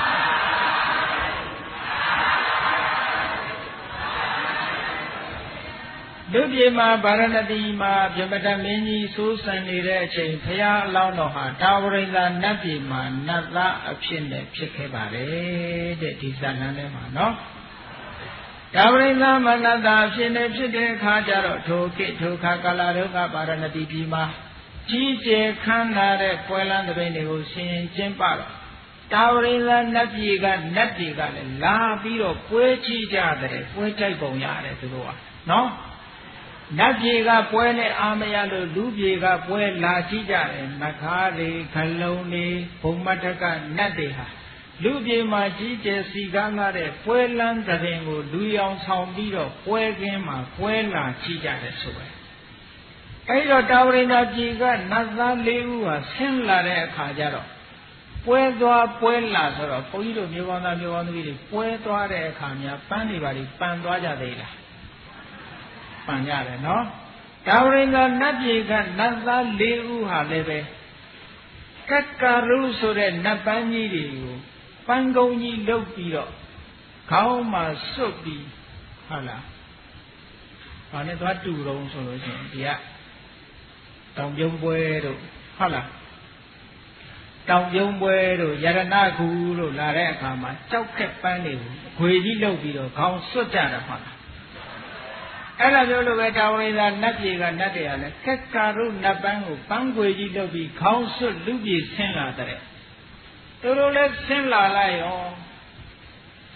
လူပြည်မှာဗာရဏတိမှာဗြဟ္မတမင်းကြီးစိုးစံနေတဲ့အချိန်ဘုရားအလောင်းတော်ဟာတာဝရိန္ဒနတ်ပြည်မှာနတ်သားအဖြစ်နဲ့ဖြစ်ခဲ့ပါတယ်တဲ့ဒီဇာတ်လမ်းထဲမှာနော်တာဝရိန္ဒမနတ္တအဖြစ်နဲ့ဖြစ်တဲ့အခါကျတော့ထိုကိထိုခါကာလတုန်းကဗာရဏတိပြည်မှာကြီးကျယ်ခမ်းနားတဲ့ပွဲလမ်းတစ်ပိကိုဆင်ကျင်းပတော့တာဝရိန္ဒနတ်ပြည်ကနတ်တွေကလည်းလာပြီးတော့ပွဲကြည့်ကြတယ်ပွဲကြိုက်ပုံရတယ်သူတို့ကနော်နတ်ပြည်ကပွဲနဲ့အာမရလို့လူပြည်ကပွဲလာကြည့်ကြတယ်နခါးတွေခလုံးတွေဘုံမတ္တကနတ်တွေဟာလူပြည်မှာကြီးကျယ်စီကားလာတဲ့ပွဲလန်းသဘင်ကိုလူရောင်ဆောင်ပြီးတော့ပွဲကင်းမှာပွဲလာကြည့်ကြတယ်ဆိုပဲအဲဒီတော့တာဝရိန္ဒပြည်ကနတ်သား၄ဦးဟာဆင်းလာတဲ့အခါကျတော့ပွဲသွားပွဲလာဆိုတော့ဘုန်းကြီးတို့မျိုးကောင်းသားမျိုးကောင်းသမီးတွေပွဲသွားတဲ့အခါများပန်းတွေပါလိပန်သွားကြသေးလားပန်ရတယ်နော်တာဝရိန္ဒနတ်ပြည်ကနတ်သား၄ဦးဟာလည်းပဲကက္ကရုဆိုတဲ့နတ်ပန်းကြီးတွေကိုပန်းကုန်းကြီးလုပ်ပြီးတော့ခေါင်းမှာစွတ်ပြီးဟုတ်လားဘာနဲ့သွားတူတော့ဆိုလို့ရှိရင်ဒီကတောင်ပြုံးပွဲတို့ဟုတ်လားတောင်ပြုံးပွဲတို့ယရဏကူတို့လာတဲ့အခါမှာကြောက်ခက်ပန်းတွေကိုဂွေကြီးလုပ်ပြီးတော့ခေါင်းစွတ်ကြတာဟုတ်လားအဲ့လိုမျိုးလိုပဲတာဝရိန္ဒနတ်ပြည်ကနတ်တွေကလည်းကက္ကရုနတ်ပန်းကိုပန်းဂွေကြီးလုပ်ပြီးခေါင်းစွတ်လူပြည်ဆင်းလာတဲ့သူတို့လည်းဆင်းလာလိုက်ရော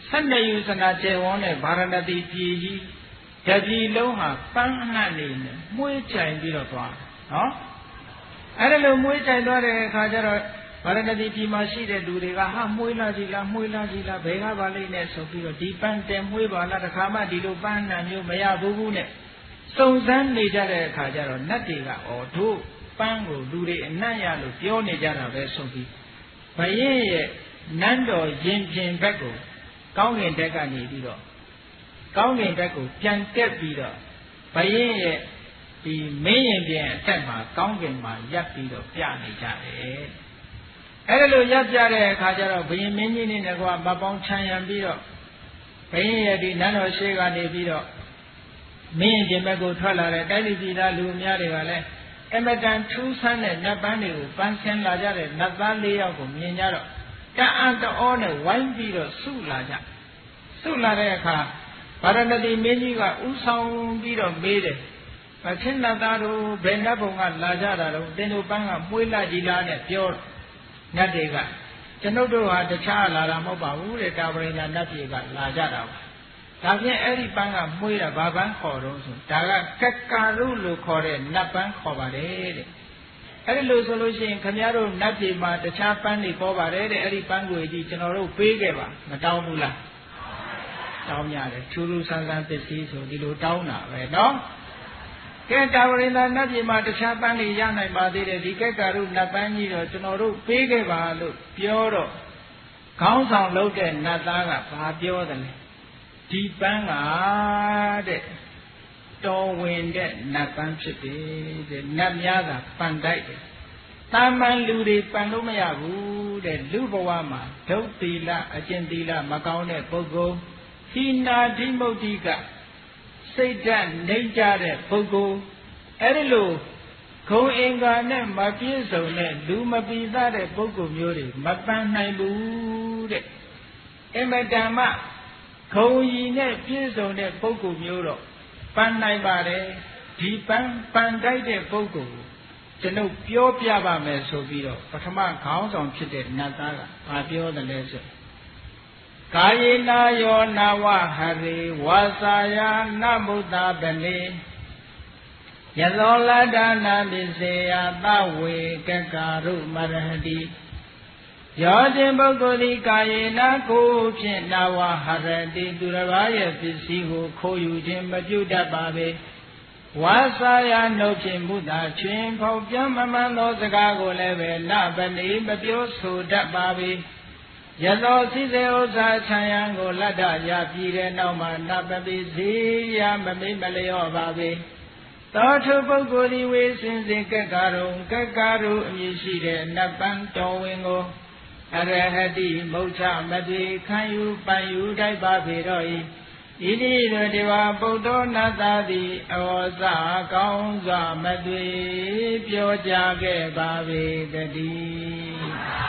12 ယူဇနာကျေဝန်းနဲ့ဗာရဏသီပြည်ကြီးတပြည်လုံးဟာပန်းအနှံ့နေနဲ့မွှေးချိုင်ပြီးတော့သွားနော်အဲ့ဒါလိုမွှေးချိုင်သွားတဲ့အခါကျတော့ဗာရဏသီပြည်မှာရှိတဲ့လူတွေကဟာမွှေးလာကြည်လားမွှေးလာကြည်လားဘယ်ကပါလိမ့်နဲ့ဆိုပြီးတော့ဒီပန်းတယ်မွှေးပါလားတခါမှဒီလိုပန်းနှံမျိုးမရဘူးနဲ့စုံစမ်းနေကြတဲ့အခါကျတော့နတ်တွေကတို့ပန်းကိုလူတွေအနံ့ရလို့ပြောနေကြတာပဲဆိုပြီးဘယင်းရဲ့နန်းတော်ရင်ပြင်ဘက်ကိုကောင်းကင်ဘက်ကနေပြီးတော့ကောင်းကင်ဘက်ကိုပြန်တက်ပြီးတော့ဘယင်းရဲ့ဒီမင်းရင်ပြင်အထက်မှာကောင်းကင်မှာရပ်ပြီးတော့ပြနေကြတယ်အဲ့ဒါလိုရပ်ပြတဲ့အခါကျတော့ဘယင်းမင်းကြီးနဲ့ကွာမပေါင်းချမ်းရံပြီးတော့ဘယင်းရဲ့ဒီနန်းတော်ရှိကနေပြီးတော့မင်းရင်ပြင်ဘက်ကိုထွက်လာတဲ့တိုက်လူပြည်သားလူအများတွေကလည်းအမတန်ထူးဆန်းတဲ့နတ်ပန်းတွေကိုပန်းဆင်းလာကြတဲ့နတ်သား 4 ယောက်ကိုမြင်ကြတော့တအံ့တော်နဲ့ဝိုင်းပြီးတော့ဆုလာကြဆုလာတဲ့အခါဗာရဏသီမင်းကြီးကဥဆောင်ပြီးတော့မေးတယ်။အချင်းနတ်သားတို့ဘယ်နတ်ဘုံကလာကြတာတော့သင်တို့ပန်းကမွှေးလာကြည်လားနဲ့ပြောနတ်တွေကကျွန်ုပ်တို့ဟာတခြားလာတာမဟုတ်ပါဘူးတဲ့တာဝရိန္ဒနတ်ပြည်ကလာကြတာပါ။ဒါဖြင့်အဲ့ဒီပန်းကမွှေးတာဘာပန်းခေါ်တော့ဆိုဒါကကက္ကာရုလို့ခေါ်တဲ့နတ်ပန်းခေါ်ပါတယ်တဲ့။အဲ့ဒီလိုဆိုလို့ရှိရင်ခမည်းတော်နတ်ပြည်မှာတခြားပန်းတွေပေါ်ပါတယ်တဲ့အဲ့ဒီပန်းကိုကြီးကျွန်တော်တို့ပေးခဲ့ပါမတောင်းဘူးလား။တောင်းရတယ်ထူးထူးဆန်းဆန်းပစ္စည်းဆိုဒီလိုတောင်းတာပဲနော်ကဲတာဝရိန္ဒနတ်ပြည်မှာတခြားပန်းတွေရနိုင်ပါသေးတယ်ဒီကက္ကာရုနတ်ပန်းကြီးတော့ကျွန်တော်တို့ပေးခဲ့ပါလို့ပြောတော့ခေါင်းဆောင်လုပ်တဲ့နတ်သားကဘာပြောတယ်လဲဒီပန်းကတဲ့တော်ဝင်တဲ့နတ်ပန်းဖြစ်တယ်တဲ့နတ်များကပန်တိုက်တယ်တာမန်လူတွေပန်လို့မရဘူးတဲ့လူဘဝမှာဒုတ်သီလအကျင့်သီလမကောင်းတဲ့ပုဂ္ဂိုလ်ဟိနာဓိမုတ်တိကစိတ်ဓာတ်နှိမ့်ကြတဲ့ပုဂ္ဂိုလ်အဲ့ဒီလိုဂုဏ်အင်္ဂါနဲ့မပြည့်စုံတဲ့လူမပီသားတဲ့ပုဂ္ဂိုလ်မျိုးတွေမပန်းနိုင်ဘူးတဲ့အမတန်မှဂုဏ်ကြီးနဲ့ပြည့်စုံတဲ့ပုဂ္ဂိုလ်မျိုးတော့ပန်းနိုင်ပါတယ်ဒီပန်းတိုက်တဲ့ပုဂ္ဂိုလ်ကိုကျွန်ုပ်ပြောပြပါမယ်ဆိုပြီးတော့ပထမခေါင်းဆောင်ဖြစ်တဲ့နတ်သားကဘာပြောတယ်လဲဆိုကာယေနာယောနာဝဟရေဝါစာယာနမုတ္တပနေယသောလတ္တနာပိစေယသဝေကက္ကာရုမရဟတိယောခြင်းပုဂ္ဂိုလ်ဤကာယေနာကိုဖြင့်နာဝဟရတိသူတစ်ပါးရဲ့ပစ္စည်းကိုခိုးယူခြင်းမပြုတတ်ပါပေဝါစာယာနှုတ်ဖြင့်မုတ္တချွင်ဖောက်ပြန်မမှန်သောစကားကိုလည်းပဲနပနေမပြောဆိုတတ်ပါပေယသောစိစေဥစ္စာချမ်းရန်ကိုလတ္တရပြည်တဲ့နောက်မှာနပပိစေယမမိတ်မလျော့ပါပေသောထုပုဂ္ဂိုလ်ဒီဝေစင်စဉ်ကက္ကာရုအမည်ရှိတဲ့နတ်ပန်းတော်ဝင်ကိုအရဟတိမုတ်ချမတိခံယူပန်ယူတိုက်ပါပေတော့ဤဣတိတို့ဒီဝပုဒ္ဓနာသာတိအဝေါစကောင်းစွာမသွေပြောကြခဲ့ပါပေတည်း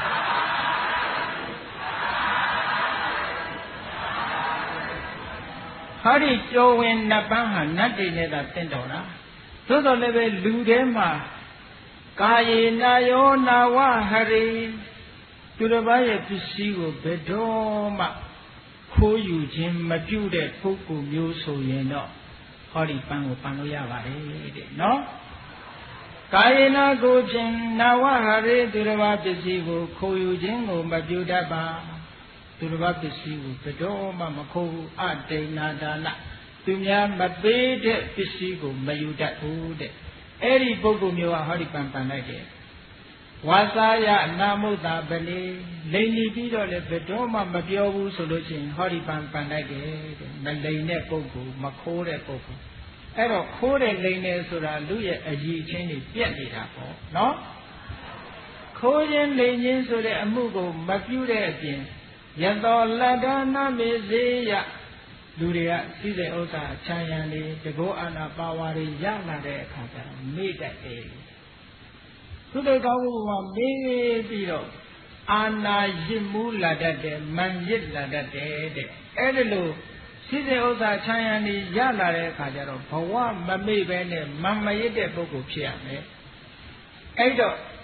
ဟာဒီကျော်ဝင်နတ်ပန်းဟာနတ်တွေနဲ့သာတင့်တော်တာသို့တော်လည်းပဲလူထဲမှာကာယေနာယောနာဝဟရိသူတစ်ပါးရဲ့ပစ္စည်းကိုဘယ်တော့မှခိုးယူခြင်းမပြုတဲ့ပုဂ္ဂိုလ်မျိုးဆိုရင်တော့ဟောဒီပန်းကိုပန်လို့ရပါတယ်တဲ့နော်ကာယေနာကိုဖြင့်နာဝဟရိသူတစ်ပါးပစ္စည်းကိုခိုးယူခြင်းကိုမပြုတတ်ပါသူတစ်ပါးပစ္စည်းကိုဘယ်တော့မှမခိုးဘူးအတိဏ္ဍဒါနသူများမပေးတဲ့ပစ္စည်းကိုမယူတတ်ဘူးတဲ့အဲ့ဒီပုဂ္ဂိုလ်မျိုးကဟောဒီပန်လိုက်တယ်ဝါစာယအနာမုတ္တပနေလိန်ပြီးတော့လည်းဘယ်တော့မှမပြောဘူးဆိုလို့ရှိရင်ဟောဒီပန်လိုက်တယ်တဲ့မလိန်တဲ့ပုဂ္ဂိုလ်မခိုးတဲ့ပုဂ္ဂိုလ်အဲ့တော့ခိုးတဲ့လိန်တယ်ဆိုတာလူရဲ့အည်ချင်းတွေပြက်နေတာပေါ့နော်ခိုးခြင်းလိန်ခြင်းဆိုတဲ့အမှုကိုမပြုတဲ့အပြင်ယသောလတ္တနာမေစေယလူတွေကစိစေဥစ္စာချမ်းရံတွေတကောအာနာပါဝါတွေရလာတဲ့အခါကျတော့မေ့တတ်တယ်သူတို့ကောင်းမှုမှာမေ့ပြီးတော့အာနာရစ်မှုလာတတ်တယ်မန်ရစ်လာတတ်တယ်တဲ့အဲ့ဒါလို့စိစေဥစ္စာချမ်းရံတွေရလာတဲ့အခါကျတော့ဘဝမမေ့ပဲနဲ့မန်မရစ်တဲ့ပုဂ္ဂိုလ်ဖြစ်ရမယ်အဲ့တော့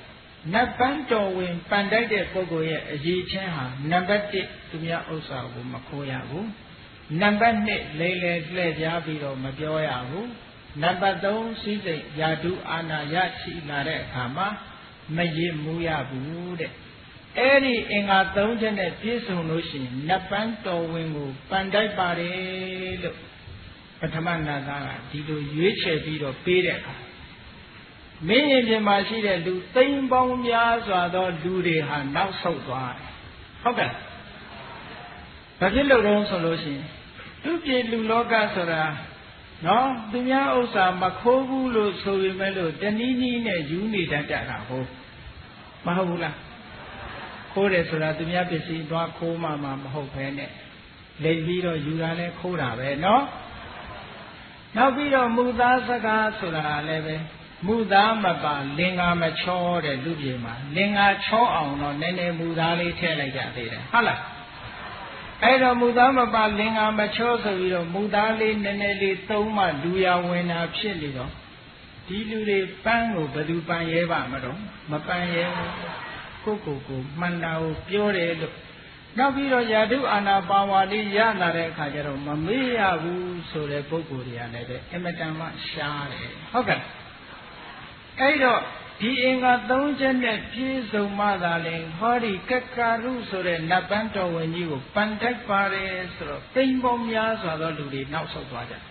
နတ်ပန်းတော်ဝင်ပန်တိုက်တဲ့ပုဂ္ဂိုလ်ရဲ့အရေးချင်းဟာနံပါတ်1သူများဥစ္စာကိုမခိုးရဘူးနံပါတ်2လေလေလှည့်ပြားပြီးတော့မပြောရဘူးနံပါတ်3စီးစိမ်ယာတုအာနာရရှိလာတဲ့အခါမှာမရစ်မှုရဘူးတဲ့အဲ့ဒီအင်္ဂါ3ချက်နဲ့ပြည့်စုံလို့ရှိရင်နတ်ပန်းတော်ဝင်ကိုပန်တိုက်ပါတယ်လို့ပထမနာသားကဒီလိုရွေးချယ်ပြီးတော့ပေးတဲ့အခါမင်းရင်ပြင်မှာရှိတဲ့လူသိန်းပေါင်းများစွာသောလူတွေဟာနောက်ဆုတ်သွားတယ်ဟုတ်ကဲ့ဘာဖြစ်လို့လဲဆိုလို့ရှိရင်သူပြည်လူလောကဆိုတာနော်သူများဥစ္စာမခိုးဘူးလို့ဆိုပေမဲ့လို့တနည်းနည်းနဲ့ယူနေတတ်ကြတာဟုတ်မဟုတ်ဘူးလားခိုးတယ်ဆိုတာသူများပစ္စည်းသွားခိုးမှမဟုတ်ဘဲနဲ့လိမ်ပြီးတော့ယူတာလဲခိုးတာပဲနော်နောက်ပြီးတော့မူသားစကားဆိုတာလည်းပဲမူသားမပါလင်္ကာမချောတဲ့လူပြေမှာလင်္ကာချောအောင်တော့နည်းနည်းမူသားလေးထည့်လိုက်ကြသေးတယ်ဟုတ်လားအဲ့တော့မူသားမပါလင်္ကာမချောဆိုပြီးတော့မူသားလေးနည်းနည်းလေးသုံးမှလူရဝင်တာဖြစ်နေတော့ဒီလူတွေပန်းကိုဘယ်သူပန်းရဲပါမတော့မပန်းရဲကိုမှန်တာကိုပြောတယ်လို့နောက်ပြီးတော့ယာတုအာနာပါဝါလေးရလာတဲ့အခါကျတော့မမေ့ရဘူးဆိုတဲ့ပုဂ္ဂိုလ်တွေကလည်းပဲအမတန်မှရှားတယ်ဟုတ်ကဲ့အဲ့တော့ဒီအင်္ဂါ3ချက်နဲ့ပြည့်စုံမှသာလေဟောဒီကက္ကာရုဆိုတဲ့နတ်ပန်းတော်ဝင်ကြီးကိုပန်တိုက်ပါတယ်ဆိုတော့သိန်းပေါင်းများစွာသောလူတွေနောက်ဆုတ်သွားကြ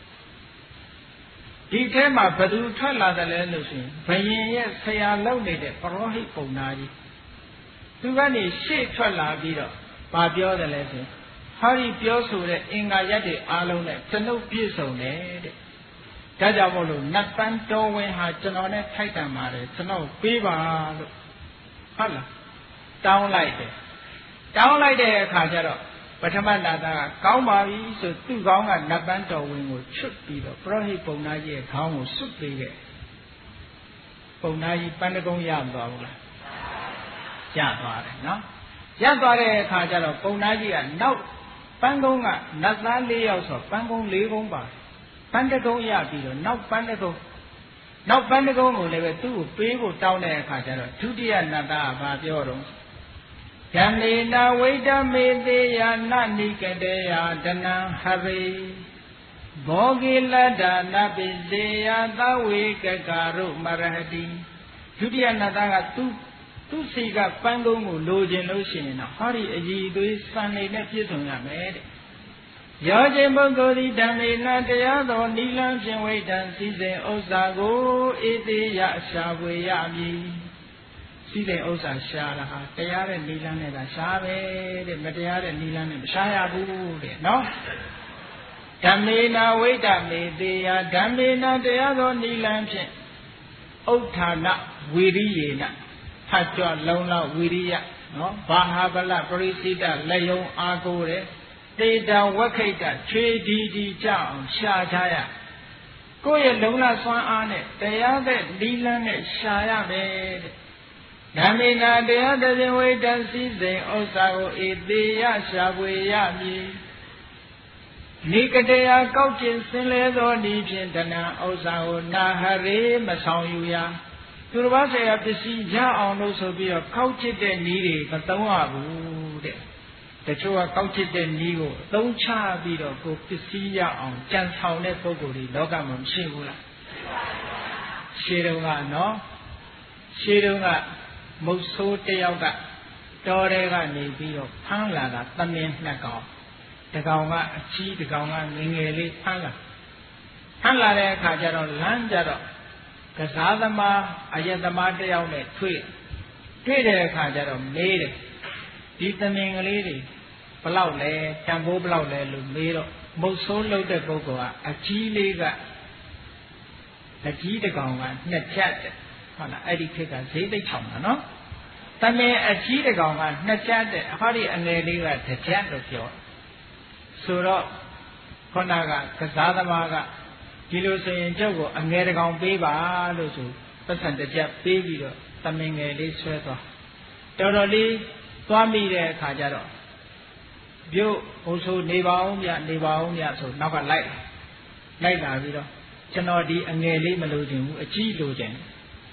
ဒီထဲမှာဘယ်သူထွက်လာတယ်လဲလို့ဆိုရင်ဘယင်ရဲ့ဆရာလုပ်နေတဲ့ပရောဟိတ်ပုံနာကြီးသူကနေရှေ့ထွက်လာပြီးတော့ဘာပြောတယ်လဲဆိုရင်ဟောဒီပြောဆိုတဲ့အင်္ဂါရက်တွေအားလုံးနဲ့ကျွန်ုပ်ပြည့်စုံတယ်တဲ့ဒါကြောင့်မို့လို့နတ်ပန်းတော်ဝင်ဟာကျွန်တော်နဲ့ထိုက်တန်ပါတယ်ကျွန်တော်ပေးပါလို့ဟုတ်လားတောင်းလိုက်တယ်တောင်းလိုက်တဲ့အခါကျတော့ပထမနာသားကကောင်းပါပြီဆိုသူ့ခေါင်းကနတ်ပန်းတော်ဝင်ကိုချွတ်ပြီးတော့ပရောဟိတ်ပုံနာကြီးရဲ့ခေါင်းကိုစွတ်ပေးခဲ့ပုံနာကြီးပန်းတကုံးရမသွားဘူးလားရသွားတယ်နော်ရသွားတဲ့အခါကျတော့ပုံနာကြီးကနောက်ပန်းကုန်းကနတ်သား၄ယောက်ဆိုပန်းကုန်း၄ကုန်းပါပန်းတကုံးရပြီးတော့နောက်ပန်းတကုံးကိုလည်းပဲသူ့ကိုပေးဖို့တောင်းတဲ့အခါကျတော့ဒုတိယနတ်သားကဘာပြောတော့ယမေနာဝိတမေသေးယာနနိကတေယဒနံဟရိဘောဂိလတ္တနပိစေယသဝေကကာရုမရဟတိဒုတိယနတ်သားကသူ့စီကပန်းကုန်းကိုလိုချင်လို့ရှိရင်တော့ဟောဒီအည်သွေးစံနေနဲ့ပြည့်စုံရမယ်တဲ့ရောခြင်းပုဂ္ဂိုလ်သည်ဓမ္မေနတရားတော်နိလန်းဖြင့်ဝိတံစည်းစိမ်ဥစ္စာကိုဧသေးယရှာဖွေရမည်စည်းစိမ်ဥစ္စာရှာတာဟာတရားတဲ့နိလန်းနဲ့သာရှာပဲတဲ့မတရားတဲ့နိလန်းနဲ့မရှာရဘူးတဲ့နော်ဓမ္မေနဝိတမေသေးယဓမ္မေနတရားတော်နိလန်းဖြင့်ဥဋ္ဌာဏဝီရိယေနထကြွလုံလောက်ဝီရိယနော်ဘာဟာဗလပရိစိတလက်ယုံအားကိုးတဲ့တေတံဝခိတခြေဒီကြအောင်ရှာကြရကိုယ့်ရဲ့လုံလစွမ်းအားနဲ့တရားတဲ့ဒီလန်းနဲ့ရှာရမယ်တဲ့ဓမ္မေနာတရားတခြင်းဝိတံစည်းစိမ်ဥစ္စာကိုဧသေးယရှာဖွေရမည်နိကတေယကောက်ကျင်စင်လဲသောဤဖြင့်တဏှာဥစ္စာကိုနာဟရေမဆောင်ယူရသူတစ်ပါးဆရာပစ္စည်းရအောင်လို့ဆိုပြီးတော့ကောက်ကျစ်တဲ့နည်းတွေမသုံးရဘူးတဲ့တချို့ကကောက်ချစ်တဲ့နည်းကိုအသုံးချပြီးတော့ကိုပစ္စည်းရအောင်ကြံဆောင်တဲ့ပုဂ္ဂိုလ်တွေလောကမှာမရှိဘူးလားရှေးတုန်းကနော်ရှေးတုန်းကမုတ်ဆိုးတယောက်ကတော်တဲကနေပြီးတော့ဖမ်းလာတာသမင်းနှစ်ကောင်တကောင်ကအကြီးတကောင်ကငယ်ငယ်လေးဖမ်းလာတဲ့အခါကျတော့လမ်းကြတော့ကစားသမားအယက်သမားတယောက်နဲ့တွေ့တဲ့အခါကျတော့မေးတယ်ဒီသမင်ကလေးတွေဘလောက်လဲတန်ဖိုးဘလောက်လဲလို့မေးတော့မုတ်ဆိုးလုပ်တဲ့ပုဂ္ဂိုလ်ကအကြီးလေးကအကြီးတကောင်ကနှစ်ချက်တဲ့ဟုတ်လားအဲ့ဒီခေတ်ကဈေးသိပ်ချောင်တာနော်သမင်အကြီးတကောင်ကနှစ်ချက်တဲ့ဟောဒီအငယ်လေးကတစ်ချက်လို့ပြောဆိုတော့ခொနကကစားသမားကဒီလိုဆိုရင်ကျုပ်ကိုအငယ်တကောင်ပေးပါလို့ဆိုပတ်စံတစ်ချက်ပေးပြီးတော့သမင်ငယ်လေးဆွဲသွားတော်တော်လေးသွားမိတဲ့အခါကျတော့ပြုတ်ဟိုဆိုနေပါအောင်မြဆိုနောက်ကလိုက်လာပြီးတော့ကျွန်တော်ဒီအငယ်လေးမလိုချင်ဘူးအကြီးလိုချင်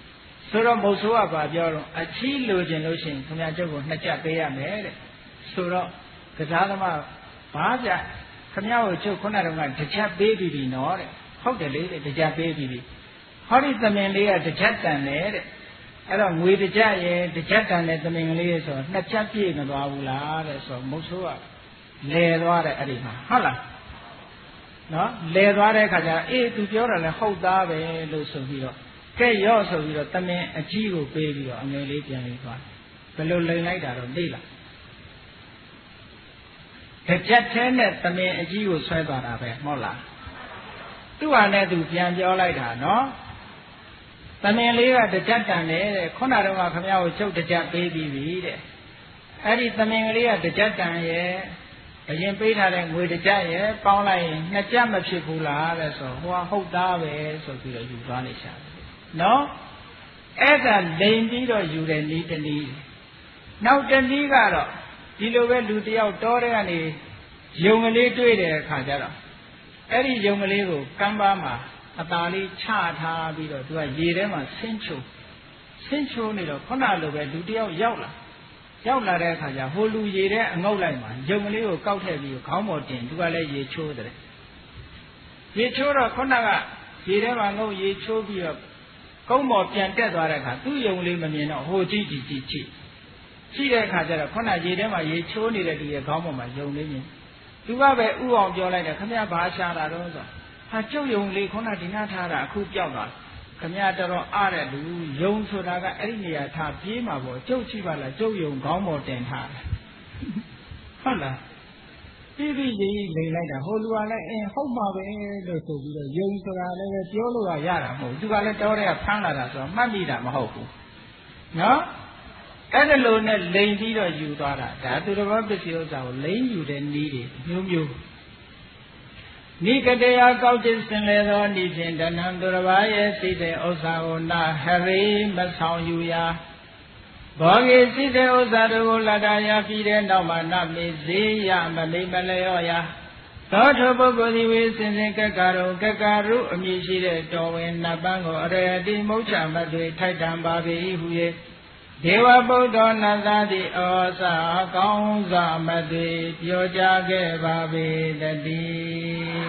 ဆိုတော့မဟုတ်ဆိုးကပါပြောတော့အချီးလိုချင်လို့ရှိရင်ခင်ဗျားကျုပ်ကို2 ချက်ပေးရမယ်တဲ့ဆိုတော့ကစားသမားဘာကြခင်ဗျားကိုကျုပ်ခုနတုန်းက1 ချက်ပေးပြီးပြီနော်တဲ့ဟုတ်တယ်လေ1 ချက်ပေးပြီးပြီဟောဒီသမင်လေးက1 ချက်တန်တယ်တဲ့အဲ့တော့ငွေ1 ချက်ရယ်1 ချက်တန်တဲ့သမင်ကလေးဆိုတော့2 ချက်ပြည့်မသွားဘူးလားတဲ့ဆိုတော့မဟုတ်ဆိုးကလဲသွားတယ်အဲ့ဒီမှာဟုတ်လားနော်လဲသွားတဲ့ခါကျအေးသူပြောတာလဲဟုတ်သားပဲလို့ဆိုပြီးတော့ကဲရော့ဆိုပြီးတော့သမင်အကြီးကိုပေးပြီးတော့အငယ်လေးပြန်ပြီးသွားဘယ်လိုလိန်လိုက်တာတော့သိလား1 ချက်ထဲနဲ့သမင်အကြီးကိုဆွဲသွားတာပဲမဟုတ်လားသူ့ဟာနဲ့သူပြန်ပြောလိုက်တာနော်သမင်လေးက1 ချက်တန်တယ်တဲ့ခုနတုန်းကခမရကိုချုပ်1 ချက်ပေးပြီးပြီတဲ့အဲ့ဒီသမင်ကလေးက1 ချက်တန်ရဲ့အရင်ပေးထားတဲ့ငွေ1 ချက်ရဲ့ပေါင်းလိုက်ရင်2 ချက်မဖြစ်ဘူးလားတဲ့ဆိုဟိုကဟုတ်သားပဲဆိုပြီးတော့ယူသွားလိုက်ရှာတယ်နော်အဲ့ဒါလိန်ပြီးတော့ယူတဲ့နည်းတနည်းနောက်တနည်းကတော့ဒီလိုပဲလူတယောက်တောတဲ့ကနေယုံကလေးတွေ့တဲ့အခါကျတော့အဲ့ဒီယုံကလေးကိုကမ်းပါမှာအသာလေးချထားပြီးတော့သူကရေထဲမှာဆင်းချိုးနေတော့ခုနလိုပဲလူတယောက်ရောက်လာတဲ့အခါကျဟိုလူရေထဲအငုတ်လိုက်မှာယုံကလေးကိုကောက်ထည့်ပြီးခေါင်းပေါ်တင်သူကလည်းရေချိုးတယ်ရေချိုးတော့ခုနကရေထဲမှာငုတ်ရေချိုးပြီးတော့ကုန်းပေါ်ပြန်တက်သွားတဲ့အခါသူ့ယုံလေးမမြင်တော့ဟိုကြည့်တဲ့အခါကျတော့ခုနရေထဲမှာရေချိုးနေတဲ့သူရဲ့ခေါင်းပေါ်မှာယုံလေးမြင်သူကပဲဥအောင်ပြောလိုက်တယ်ခမရဘာရှာတာတော့ဆိုဟာကျုပ်ယုံလေးခုနဒီနာထားတာအခုပြောက်သွားခမရတော်တော်အားတဲ့လူယုံဆိုတာကအဲ့ဒီနေရာထားပြေးမှာပေါ့ကျုပ်ကြည့်ပါလားကျုပ်ယုံခေါင်းပေါ်တင်ထားတယ်ဟုတ်လားပြီးပြီးရေးလိန်လိုက်တာဟိုလူကလည်းဟုတ်မှာပဲလို့ဆိုပြီးတော့ယုံဆိုတာလည်းပဲပြောလို့ရတာမဟုတ်သူကလည်းတော်တဲ့ကဖမ်းလာတာဆိုတော့မှတ်မိတာမဟုတ်ဘူးနော်အဲ့ဒါလိုနဲ့လိန်ပြီးတော့ယူသွားတာဒါသူတော်ဘာပစ္စည်းဥစ္စာကိုလိန်ယူတဲ့နည်းတွေမျိုးနိကတယကောက်ကျစင်လေသောနိဖြင့်တဏံသူတော်ဘာရဲ့စိတ်တဲ့ဥစ္စာကိုနာဟရိမဆောင်ယူရာဘောဂေစိတ်တဲ့ဥစ္စာတို့ကိုလတ္တရာပြီးတဲ့နောက်မှာနမေဇေယမမိမလျော့ရာသောထိုပုဂ္ဂိုလ်သည်ဝေစင်စင်ကက္ကာရုအမည်ရှိတဲ့တော်ဝင်နတ်ပန်းကိုအရတိမုဋ္ဌမတွေထိုက်တံပါပေ၏ဟု၍ဒေဝဗုဒ္ဓနတ်သားသည်ဩစာကောင်းစွာမတွေပြောကြားခဲ့ပါပေတည်း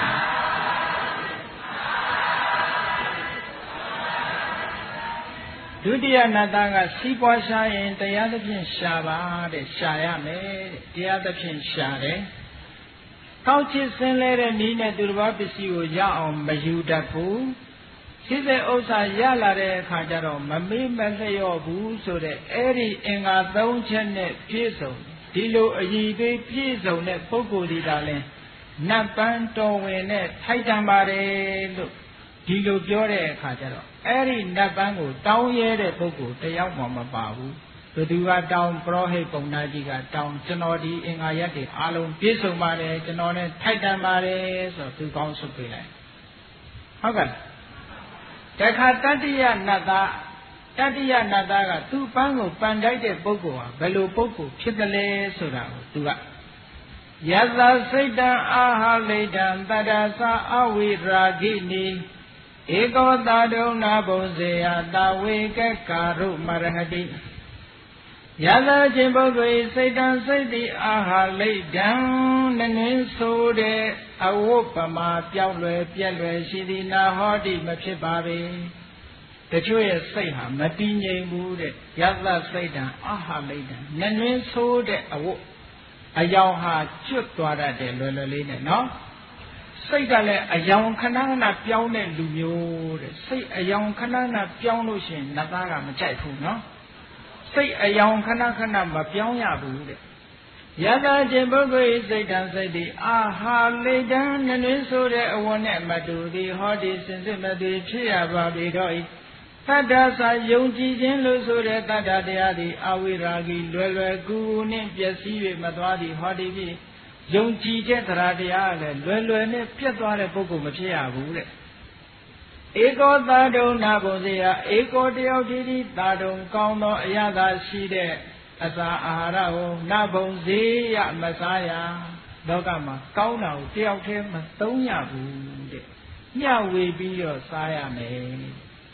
ဒုတိယနတ်သားကစီးပွားရှာရင်တရားသဖြင့်ရှာပါတဲ့ရှာရမယ်တဲ့တရားသဖြင့်ရှာတယ်ကောက်ချစ်စင်လဲတဲ့နည်းနဲ့သူတစ်ပါးပစ္စည်းကိုရအောင်မယူတတ်ဘူးရှိတဲ့ဥစ္စာရလာတဲ့အခါကျတော့မမေ့မလျော့ဘူးဆိုတဲ့အဲ့ဒီအင်္ဂါ3 ချက်နဲ့ပြည့်စုံဒီလိုအည်သေးပြည့်စုံတဲ့ပုဂ္ဂိုလ်ဒီသာလဲနတ်ပန်းတော်ဝင်နဲ့ထိုက်တန်ပါတယ်လို့ဒီလိုပြောတဲ့အခါကျတော့အဲ့ဒီနတ်ပန်းကိုတောင်းရဲတဲ့ပုဂ္ဂိုလ်တယောက်မှမပါဘူးဘယ်သူကတောင်းပရောဟိတ်ပုံနာကြီးကတောင်းကျွန်တော်ဒီအင်္ဂါရက်တွေအားလုံးပြည့်စုံပါတယ်ကျွန်တော်နဲ့ထိုက်တန်ပါတယ်ဆိုတော့သူကောင်းဆုပ်ပေးလိုက်ဟုတ်ကဲ့တခါတတိယနတ်သားကသူ့ပန်းကိုပန်တိုက်တဲ့ပုဂ္ဂိုလ်ဟာဘယ်လိုပုဂ္ဂိုလ်ဖြစ်တယ်လဲဆိုတာကိုသူကယသစိတ်တံအာဟာလိတံတတ္တသအဝိရာဂိနိဧကောတာဒုံနာဘုံစေယတာဝေကကာရုမရဟတိယသခြင်းပုဂ္ဂိုလ်စိတ်တံစိတ်တိအာဟာလိတံနနင်းဆိုတဲ့အဝုပ္ပမာပြောင်းလွယ်ပြက်လွယ်ရှိသည်နာဟောတိမဖြစ်ပါပေတချို့ရဲ့စိတ်ဟာမတည်ငြိမ်ဘူးတဲ့ယသစိတ်တံအာဟာလိတံနနင်းဆိုတဲ့အဝုအယောင်ဟာကျွတ်သွားတတ်တယ်လွယ်လွယ်လေးနဲ့နော်စိတ်ကလည်းအယောင်ခဏခဏပြောင်းတဲ့လူမျိုးတဲ့စိတ်အယောင်ခဏခဏပြောင်းလို့ရှိရင်နတ်သားကမကြိုက်ဘူးနော်စိတ်အယောင်ခဏခဏမပြောင်းရဘူးတဲ့ယသခြင်းပုဂ္ဂိုလ်စိတ်တံစိတ်တိအာဟာလိတံနနင်းဆိုတဲ့အဝတ်နဲ့မတူသည်ဟောဒီစင်စစ်မသိဖြစ်ရပါပေတော့ဤတတ္တသာယုံကြည်ခြင်းလို့ဆိုတဲ့တတ္တတရားသည်အဝိရာဂီလွယ်လွယ်ကူကူနှင့်ပျက်စီး၍မသွားသည်ဟောဒီဖြင့်ယုံကြည်တဲ့တရားလည်းလွယ်လွယ်နဲ့ပြတ်သွားတဲ့ပုဂ္ဂိုလ်မဖြစ်ရဘူးတဲ့ဧကောသာဒုံနာဘုံစေယဧကောတယောက်ဒီသာဒုံကောင်းသောအရသာရှိတဲ့အစာအာဟာရကိုနဘုံစေယမစားရလောကမှာကောင်းတာကိုတယောက်တည်းမသုံးရဘူးတဲ့မျှဝေပြီးတော့စားရမယ်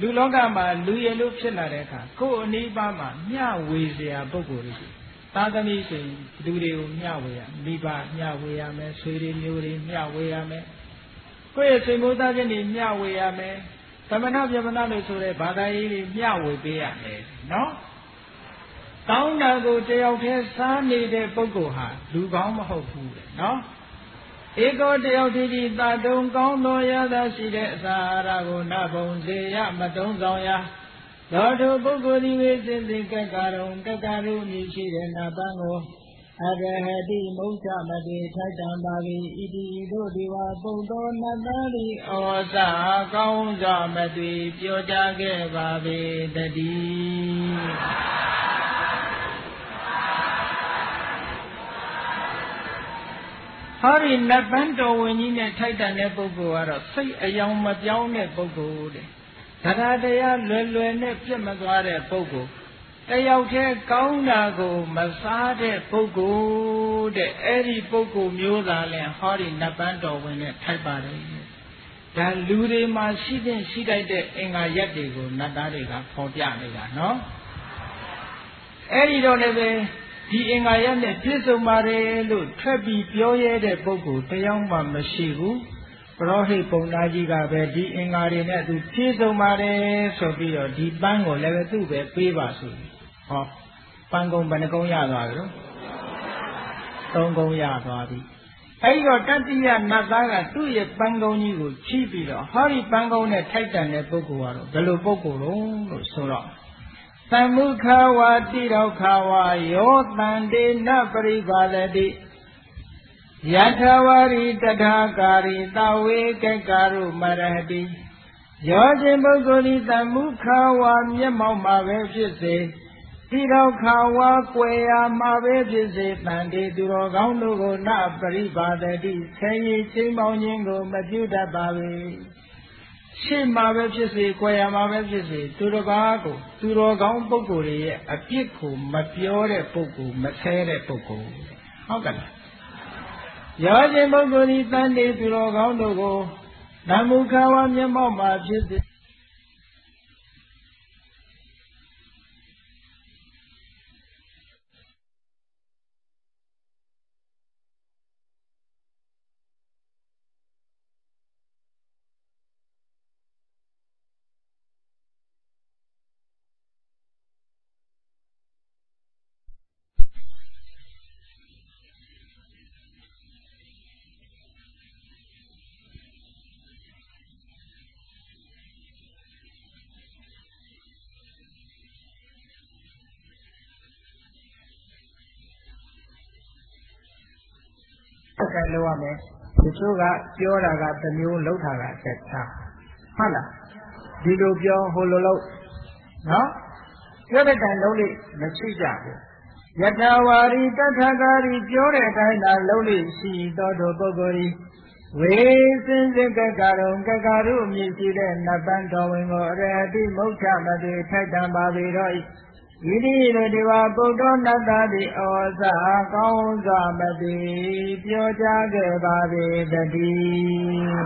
လူလောကမှာလူရည်လို့ဖြစ်လာတဲ့အခါကိုယ်အနိဗ္ဗာန်မှာမျှဝေเสียပုဂ္ဂိုလ်တွေသာသမီဆိုရင်လူတွေကိုမျှဝေရမိဘမျှဝေရမယ်ဆွေတွေမျိုးတွေမျှဝေရမယ်ကိုယ့်ရဲ့ဆွေမျိုးသားချင်းတွေမျှဝေရမယ်သမဏပြမဏလို့ဆိုတဲ့ဘာသာရေးတွေမျှဝေပေးရမယ်နော်တောင်းတာကိုတယောက်တည်းစားနေတဲ့ပုဂ္ဂိုလ်ဟာလူကောင်းမဟုတ်ဘူးတဲ့နော်ဧကောတယောက်တည်းသာတုံကောင်းသောရသရှိတဲ့အစာအာဟာရကိုနဘုံစေရမတုံးဆောင်ရာသောတုပုဂ္ဂိုလ်ဒီဝိစင်စိကက္ကရုံကက္ကရုမြည်ရှိတဲ့နာပန်းကိုအရဟတိမုစ္ဆမတိထိုက်တံပါ၏ဣတိတို့ဒီဝပုတ္တောနတ္တရိဩဇာကောင်းစွာမသွေပြောကြားခဲ့ပါပေတည်းဟောဒီနတ်ပန်းတော်ဝင်ကြီးနဲ့ထိုက်တန်တဲ့ပုဂ္ဂိုလ်ကတော့စိတ်အယောင်မပြောင်းတဲ့ပုဂ္ဂိုလ်တဲ့တရားတရားလွယ်လွယ်နဲ့ပြတ်မသွားတဲ့ပုဂ္ဂိုလ်တယောက်တည်းကောင်းတာကိုမစားတဲ့ပုဂ္ဂိုလ်တဲ့အဲ့ဒီပုဂ္ဂိုလ်မျိုးသာလဲဟောဒီနတ်ပန်းတော်ဝင်နဲ့ထိုက်ပါတယ်ဒါလူတွေမှာရှိတဲ့ရှိတတ်တဲ့အင်္ဂါရက်တွေကိုနတ်သားတွေကဖော်ပြနေတာနော်အဲ့ဒီတော့လည်းပဲဒီအင်္ဂါရက်နဲ့ပြည့်စုံပါတယ်လို့ထွက်ပြီးပြောရတဲ့ပုဂ္ဂိုလ်တယောက်မှမရှိဘူးပရောဟိတ်ပုံသားကြီးကပဲဒီအင်္ဂါတွေနဲ့သူပြည့်စုံပါတယ်ဆိုပြီးတော့ဒီပန်းကိုလည်းပဲသူ့ပဲပေးပါဆိုဟောပန်းကုံဘယ်နှကုံရသွားပြီလို့သုံးကုံရသွားပြီအဲ့ဒီတော့တတိယနတ်သားကသူ့ရဲ့ပန်းကုံကြီးကိုချီးပြီးတော့ဟောဒီပန်းကုံနဲ့ထိုက်တန်တဲ့ပုဂ္ဂိုလ်ကတော့ဘယ်လိုပုဂ္ဂိုလ်လို့ဆိုတော့သမုခဝါတိရောက်ခဝါယောတန္တေနပရိပါဒတိယထဝရိတထာကာရိတဝေကကာရုမရဟတိယောခြင်းပုဂ္ဂိုလ်ဤသမုခဝါမျက်မှောက်မှာပဲဖြစ်စေတိရောက်ခဝါကွယ်ရာမှာပဲဖြစ်စေတန်တေသူတော်ကောင်းတို့ကိုနပရိပါဒတိဆယ်ရည်ချင်းပေါင်းခြင်းကိုမပြုတတ်ပါပေရှေ့မှာပဲဖြစ်စေ၊ကွယ်ရမှာပဲဖြစ်စေသူတစ်ပါးကိုသူတော်ကောင်းပုဂ္ဂိုလ်ရဲ့အပြစ်ကိုမပြောတဲ့ပုဂ္ဂိုလ်မဆဲတဲ့ပုဂ္ဂိုလ်ဟုတ်ကဲ့လားရောခြင်းပုဂ္ဂိုလ်ဒီတန်တေသူတော်ကောင်းတို့ကိုနမုခဝါမျက်မှောက်မှာဖြစ်စေဆက်လို့ရမယ်တချို့ကပြောတာကတစ်မျိုးလှုပ်တာကတစ်ခြားဟုတ်လားဒီလိုပြောဟိုလိုလုပ်နော်ပြောတဲ့တိုင်လုံးလေးမရှိကြဘူးယတဝါရီတထကာရီပြောတဲ့အတိုင်းသာလုံးလေးရှိတော်တို့ပုဂ္ဂိုလ်ဤဝေစင်စကကရုံကကာရုအမည်ရှိတဲ့နတ်ပန်းတော်ဝင်ကိုအရဟတိမုဋ္ဌမတိထိုက်တံပါပေတော့ဤဒီလိုဒီဝပုတ္တောနတ္တတိဩဇာကောင်းစွာမတိပြောကြားခဲ့ပါပေတည်း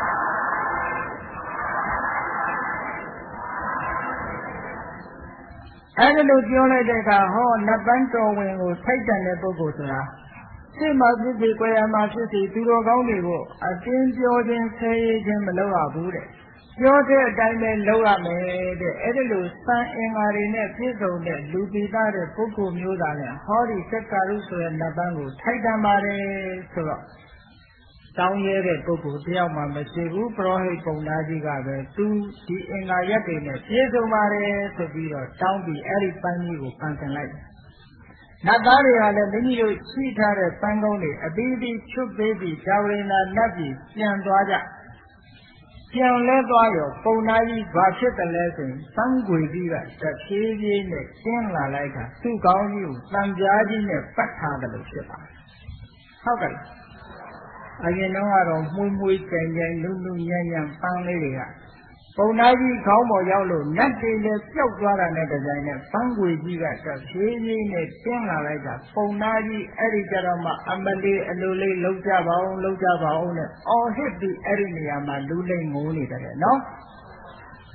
အဲဒီလိုပြောလိုက်တဲ့အခါဟောနတ်ပန်းတော်ဝင်ကိုထိုက်တန်တဲ့ပုဂ္ဂိုလ်ဆိုတာရှေ့မှာဖြစ်စေ၊ကွယ်ရမှာဖြစ်စေသူတော်ကောင်းတွေကိုအတင်းပြောခြင်းဆဲရခြင်းမလုပ်ရဘူးတဲ့ပြောတဲ့အတိုင်းပဲလုပ်ရမယ်တဲ့အဲ့ဒီလိုစံအင်္ဂါတွေနဲ့ပြည့်စုံတဲ့လူပိသားတဲ့ပုဂ္ဂိုလ်မျိုးသားနဲ့ဟောဒီစက္ကာရုဆိုတဲ့နတ်ပန်းကိုထိုက်တန်ပါတယ်ဆိုတော့တောင်းရတဲ့ပုဂ္ဂိုလ်တယောက်မှမရှိဘူးပရောဟိတ်ပုံသားကြီးကပဲသူဒီအင်္ဂါရက်တွေနဲ့ပြည့်စုံပါတယ်ဆိုပြီးတော့တောင်းပြီးအဲ့ဒီပန်းကြီးကိုပန်ဆင်လိုက်နတ်သားတွေကလည်းမိမိတို့ရှိထားတဲ့ပန်းကုန်းတွေအပြီးပြီးချွတ်ပေးပြီးဇာဝရိနာနတ်ပြည်ပြန်သွားကြပြန်လဲသွားရောပုံနာကြီးဘာဖြစ်တယ်လဲဆိုရင်သံဃွေကြီးကတဖြည်းဖြည်းနဲ့ကျင်းလာလိုက်တာသူ့ကောင်းကြီးကိုတံပြားကြီးနဲ့ပတ်ထားတယ်လို့ဖြစ်ပါတယ်ဟုတ်ကဲ့အရင်တော့ကတော့မှုန့်မှုန့်ကြိမ်ကြိမ်လူလူညံ့ညံ့ပန်းလေးတွေကပုံနာကြီးခေါင်းပေါ်ရောက်လို့နတ်တွေလည်းပျောက်သွားတာနဲ့တကြိမ်နဲ့သံဃွေကြီးကတဖြည်းဖြည်းနဲ့ကျင်းလာလိုက်တာပုံနာကြီးအဲ့ဒီကြတော့မှအမလေးအလိုလေးလှုပ်ကြပါအောင်နဲ့အော်ဟစ်ပြီးအဲ့ဒီနေရာမှာလူလိမ့်ငိုးနေတယ်နော်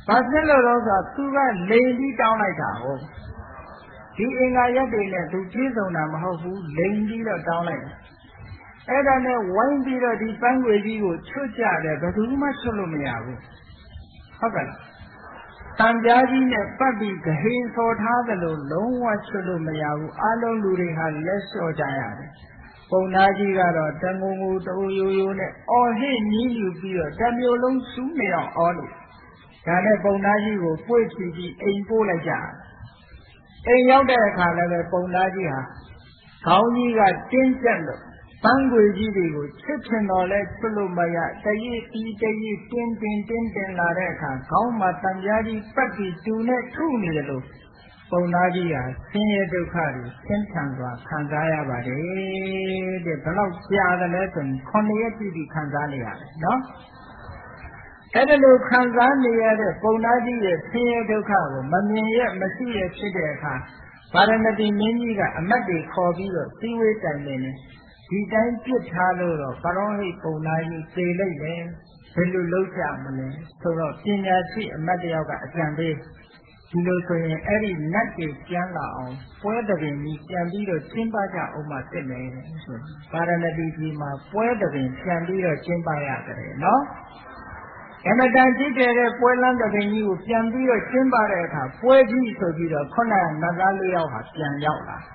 ဘာဖြစ်လို့လဲဆိုတော့သူကလိန်ပြီးတောင်းလိုက်တာဟုတ်ဒီအင်္ဂါရက်တွေနဲ့သူပြည့်စုံတာမဟုတ်ဘူးလိန်ပြီးတော့တောင်းလိုက်တယ်အဲ့ဒါနဲ့ဝိုင်းပြီးတော့ဒီပန်းခွေကြီးကိုချွတ်ကြတယ်ဘယ်သူမှချွတ်လို့မရဘူးဟုတ်ကဲ့တန်ကြားကြီးနဲ့ပတ်ပြီးဂဟင်းဆော်ထားသလိုလုံးဝချွတ်လို့မရဘူးအလုံးလူတွေဟာလက်လျှော့ကြရတယ်ပုံနာကြီးကတော့တငုံငူတူရိုးရိုးနဲ့အော်ဟစ်ညီးညူပြီးတော့တစ်မျိုးလုံးစူးနေအောင်အော်လို့ဒါနဲ့ပုံနာကြီးကိုပွေ့ချပြီးအိမ်ပို့လိုက်ကြအိမ်ရောက်တဲ့အခါလည်းပဲပုံနာကြီးဟာခေါင်းကြီးကတင်းကျပ်လို့ပန်းခွေကြီးတွေကိုချစ်ချင်တော်လဲချွတ်လို့မရတရည်ပြီးတရည်တင်းလာတဲ့အခါခေါင်းမှာတန်ကြားကြီးပတ်ပြီးတူနဲ့ထုနေတယ်လို့ပုံနာကြီးဟာဆင်းရဲဒုက္ခတွေဆင်းထန်စွာခံစားရပါတယ်တဲ့ဘယ်လောက်ကြာတယ်လဲဆိုရင်9 ရက်တိတိခံစားနေရတယ်နော်အဲ့ဒါလိုခံစားနေရတဲ့ပုံနာကြီးရဲ့ဆင်းရဲဒုက္ခကိုမမြင်ရမရှိရဖြစ်တဲ့အခါဗာရဏသီမင်းကြီးကအမတ်တွေခေါ်ပြီးတော့စည်းဝေးတိုင်နေတယ်ဒီတိုင်းပြစ်ထားလို့တော့ပရောဟိတ်ပုံနာကြီးသေလိုက်တယ်ဘယ်လိုလုပ်ကြမလဲဆိုတော့ပညာရှိအမတ်တယောက်ကအကြံပေးဒီလိုဆိုရင်အဲ့ဒီနတ်တွေကျမ်းလာအောင်ပွဲတပင်ကြီးပြန်ပြီးတော့ကျင်းပကြအောင်မှသိမယ်ဆိုဗာရဏသီကြီးမှာပွဲတပင်ပြန်ပြီးတော့ကျင်းပရတယ်နော်အမတန်ကြည့်တဲ့ပွဲလမ်းတပင်ကြီးကိုပြန်ပြီးတော့ကျင်းပတဲ့အခါပွဲကြီးဆိုပြီးတော့ခုနကနတ်သား၄ယောက်ဟာပြန်ရောက်လာ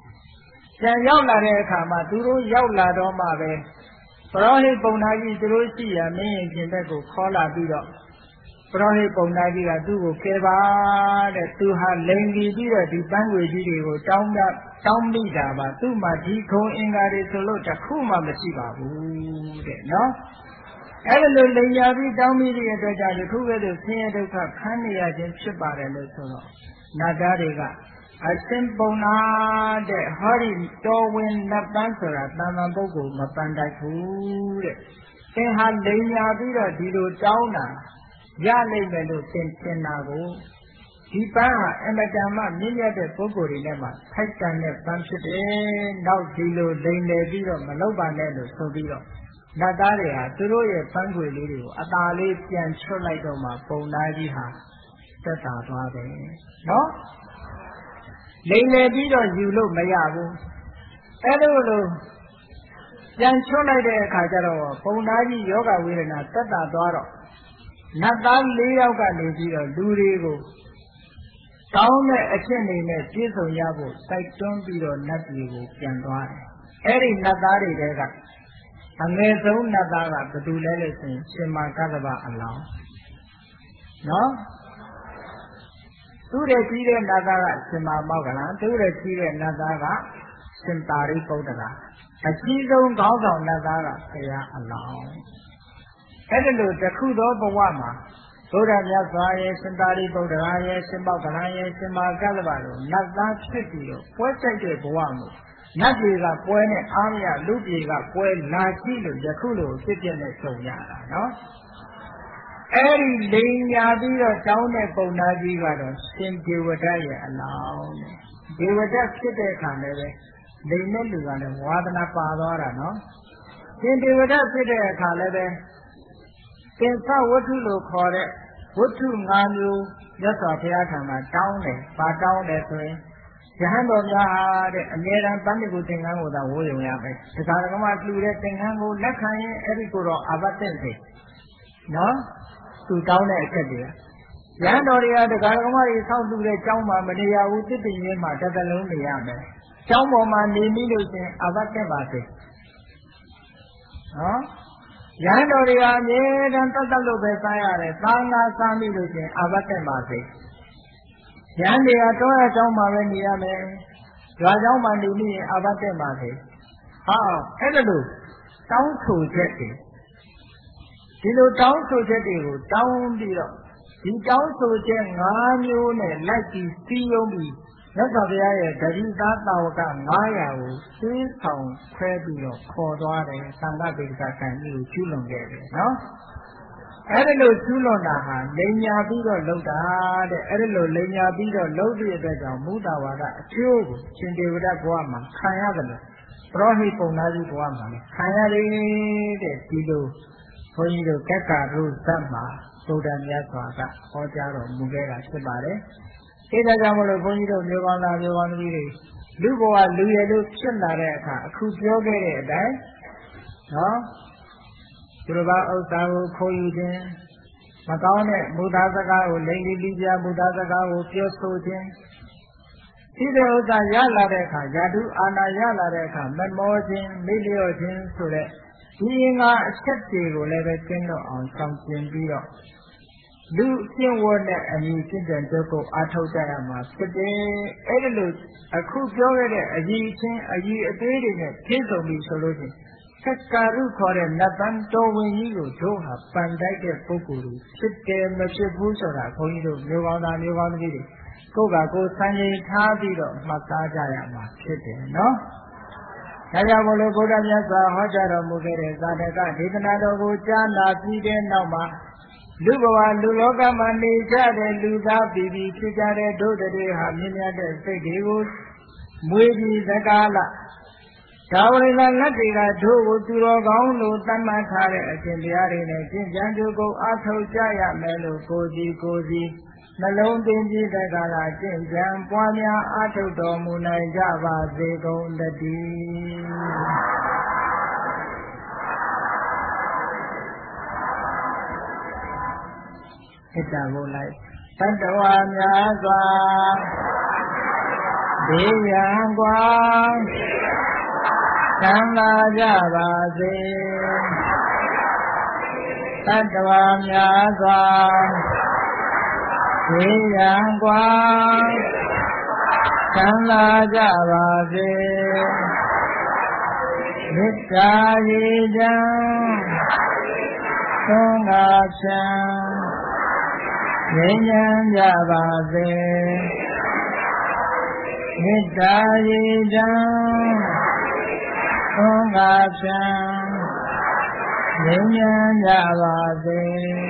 တဲ့အခါမှာသူတို့ရောက်လာတော့မှပဲပရောဟိတ်ပုံနာကြီးသူတို့ရှိရမင်းရင်ကျင်ဘက်ကိုခေါ်လာပြီးတော့ပရောဟိတ်ပုံနာကြီးကသူ့ကိုကဲပါတဲ့သူဟာလိန်ပြီးတော့ဒီပန်းခွေကြီးတွေကိုတောင်းမိတာပါသူ့မှာဒီခုံအင်္ဂါတွေဆိုလို့တခုမှမရှိပါဘူးတဲ့နော်အဲ့လိုလိန်ရပြီးတောင်းမိတဲ့အတွက်ကြောင့်ဒီခုကဲ့သို့ဆင်းရဲဒုက္ခခံနေရခြင်းဖြစ်ပါတယ်လို့ဆိုတော့နတ်သားတွေကအရှင်ပုံနာတဲ့ဟောဒီတော်ဝင်နတ်ပန်းဆိုတာတန်တန်ပုဂ္ဂိုလ်မပန်းတိုက်ဘူးတဲ့သင်ဟာလိန်ညာပြီးတော့ဒီလိုတောင်းတာရနိုင်မယ်လို့သင်ထင်တာကိုဒီပန်းဟာအမတန်မှမြင့်မြတ်တဲ့ပုဂ္ဂိုလ်တွေနဲ့မှထိုက်တန်တဲ့ပန်းဖြစ်တယ်နောက်ဒီလိုလိန်လေပြီးတော့မလုပ်ပါနဲ့လို့ဆိုပြီးတော့နတ်သားတွေဟာသူတို့ရဲ့ပန်းခွေလေးတွေကိုအသာလေးပြန်ချွတ်လိုက်တော့မှပုံသားကြီးဟာသက်သာသွားတယ်နော်လိန်လေပြီးတော့ယူလို့မရဘူးအဲ့လိုလိုပြန်ချွတ်လိုက်တဲ့အခါကျတော့ပုံသားကြီးယောဂဝေဒနာသက်သာသွားတော့နတ်သား၄ယောက်ကနေပြီးတော့လူတွေကိုတောင်းတဲ့အချက်နေနဲ့ပြည့်စုံရဖို့တိုက်တွန်းပြီးတော့နတ်ပြည်ကိုပြန်သွားတယ်အဲ့ဒီနတ်သားတွေတဲကအငယ်ဆုံးနတ်သားကဘယ်သူလဲလို့ဆိုရင်ရှင်မာကတ္တဗအလောင်းနော်သူ့ရဲ့ကြီးတဲ့နတ်သားကရှင်မာမောက္ကလံသူ့ရဲ့ကြီးတဲ့နတ်သားကရှင်သာရိပုတ္တရာအကြီးဆုံးခေါင်းဆောင်နတ်သားကဘုရားအလောင်းအဲ့ဒီလိုတစ်ခုသောဘဝမှာဘုရားမြတ်စွာရဲ့ရှင်သာရိပုတ္တရာရဲ့ရှင်မောက္ကလံရဲ့ရှင်မာကတ္တဗတို့နတ်သားဖြစ်ပြီးတော့ပွဲကြိုက်တဲ့ဘဝမှာနတ်တွေကပွဲနဲ့အားမရလူတွေကပွဲလာကြည့်လို့ယခုလိုဖြစ်ပြနဲ့ဆုံရတာနော်အဲ့ဒီလိန်ညာပြီးတော့တောင်းတဲ့ပုံနာကြီးကတော့ရှင်ဒေဝဒတ်ရဲ့အလောင်းဒေဝဒတ်ဖြစ်တဲ့အခါလည်းပဲလိန်တဲ့လူကလည်းဝါဒနာပါသွားတာနော်ရှင်ဒေဝဒတ်ဖြစ်တဲ့အခါလည်းပဲသင်္သဝတ္ထုလို့ခေါ်တဲ့ဝတ္ထု၅မျိုးမြတ်စွာဘုရားထံမှာတောင်းတယ်။ဘာတောင်းတယ်ဆိုရင်ယဟန်တော်များတဲ့အမြဲတမ်းတန်တိကိုသင်္ကန်းကိုသာဝိုးရုံရမယ်။ဒီကာရကမလှူတဲ့သင်္ကန်းကိုလက်ခံရင်အဲ့ဒီကိုတော့အာဘတ်တဲ့စေနော်သူတောင်းတဲ့အချက်တွေယဟန်တော်တွေကဒီကာရကမတွေဆောက်လှူတဲ့ကျောင်းမှာမနေရဘူးတစ်ပင်ရင်းမှာတစ်သလုံးနေရမယ်။ကျောင်းပေါ်မှာနေပြီးလို့ရှင်အာဘတ်တဲ့ပါစေနော်ရဟန်းတော်တွေကအမြဲတမ်းတတ်လို့ပဲစားရတယ်။သာငါစားမိလို့ချင်းအာဘတ်တက်ပါစေ။ရဟန်းတွေကတောရကျောင်းမှာပဲနေရမယ်။ရွာကျောင်းမှာနေပြီးရင်အာဘတ်တက်ပါစေ။ဟာအဲ့ဒါလို့တောင်းဆိုချက်တွေဒီလိုတောင်းဆိုချက်တွေကိုတောင်းပြီးတော့ဒီတောင်းဆိုချက်၅မျိုးနဲ့လိုက်ပြီးစီးရုံးပြီးမြတ်စွာဘုရားရဲ့ဂရိသားတာဝက900ကိုသိဆောင်ခွဲပြီးတော့ခေါ်သွားတယ်သံဃာပိဋကကံကြီးကိုကျူးလွန်ခဲ့တယ်နော်အဲ့ဒါလို့ကျူးလွန်တာဟာလိန်ညာပြီးတော့လှုပ်တာတဲ့အဲ့ဒါလို့လိန်ညာပြီးတော့လှုပ်တဲ့အတွက်ကြောင့်မူတာဝါဒအကျိုးကိုရှင်ဒေဝဒတ်ဘဝမှာခံရတယ်လို့ပရောဟိတ်ပုံနာကြီးဘဝမှာလည်းခံရတယ်တဲ့ဒီလိုဘုန်းကြီးတို့ကက္ကရုဇတ်မှာဗုဒ္ဓမြတ်စွာကဟောကြားတော်မူခဲ့တာဖြစ်ပါတယ်။အဲဒါကြောင့်မလို့ဘုန်းကြီးတို့မျိုးကောင်းသားမျိုးကောင်းသမီးတွေလူဘဝလူရည်လို့ဖြစ်လာတဲ့အခါအခုပြောခဲ့တဲ့အတိုင်းနော်သူတို့ဘာဥစ္စာကိုခိုးယူခြင်းမကောင်းတဲ့မူသားစကားကိုလိမ်လီလိပြမူသားစကားကိုပြောဆိုခြင်းဒီတဲ့ဥစ္စာရလာတဲ့အခါယာတုအာနာရလာတဲ့အခါမမောခြင်းမေ့လျော့ခြင်းဆိုတဲ့ဒီငါအချက်တွေကိုလည်းပဲကျင့်တော့အောင်ဆောင်ကျင်ပြီးတော့လူကျင့်ဝတ်နဲ့အညီကျင့်ကြံကြုတ်ကိုအားထုတ်ကြရမှာဖြစ်တယ်။အဲ့ဒီလိုအခုပြောခဲ့တဲ့အကြီးချင်းအကြီးအသေးတွေနဲ့ဖြည့်စုံပြီးဆိုလို့ချင်းသက္ကာရုခေါ်တဲ့နတ်တန်းတော်ဝင်ကြီးကိုတို့ဟာပန်တိုက်တဲ့ပုဂ္ဂိုလ်တွေဖြစ်တယ်မဖြစ်ဘူးဆိုတာခွန်ကြီးတို့မျိုးကောင်းသားမျိုးကောင်းသမီးတွေကိုယ်ကကိုယ်စံချိန်ထားပြီးတော့မှတ်သားကြရမှာဖြစ်တယ်နော်။ဒါကြောင့်မို့လို့ဘုရားမြတ်စွာဟောကြားတော်မူခဲ့တဲ့ဇာတကဒေသနာတော်ကိုကြားနာပြီးတဲ့နောက်မှာလူဘဝလူလောကမှာနေကြတဲ့လူသားပြည်ပြည်ဖြစ်ကြတဲ့တို့တွေဟာမြင့်မြတ်တဲ့စိတ်တွေကိုမွေးပြီးသကားလဒါဝိလလက်တွေကတို့ကိုသူတော်ကောင်းလို့သတ်မှတ်ထားတဲ့အရှင်တရားတွေနဲ့ကျင့်ကြံကြိုးကိုအားထုတ်ကြရမယ်လို့ကိုယ်စီနှလုံးသွင်းပြီးသကားလကျင့်ကြံပွားများအားထုတ်တော်မူနိုင်ကြပါစေကုန်သတည်းဣတ္တဘုလိုက်တတ္တဝါများစွာဘေးရန်กว่าသံသာကြပါစေတတ္တဝါများစွာဘေးရန်กว่าသံသာကြပါစေမေတ္တာရေချမ်းသုံးငါချမ်းငြိမ်းချမ်းကြပါစေမေတ္တာရေချမ်းသုံးငါချမ်းငြိမ်းချမ်းကြပါစေ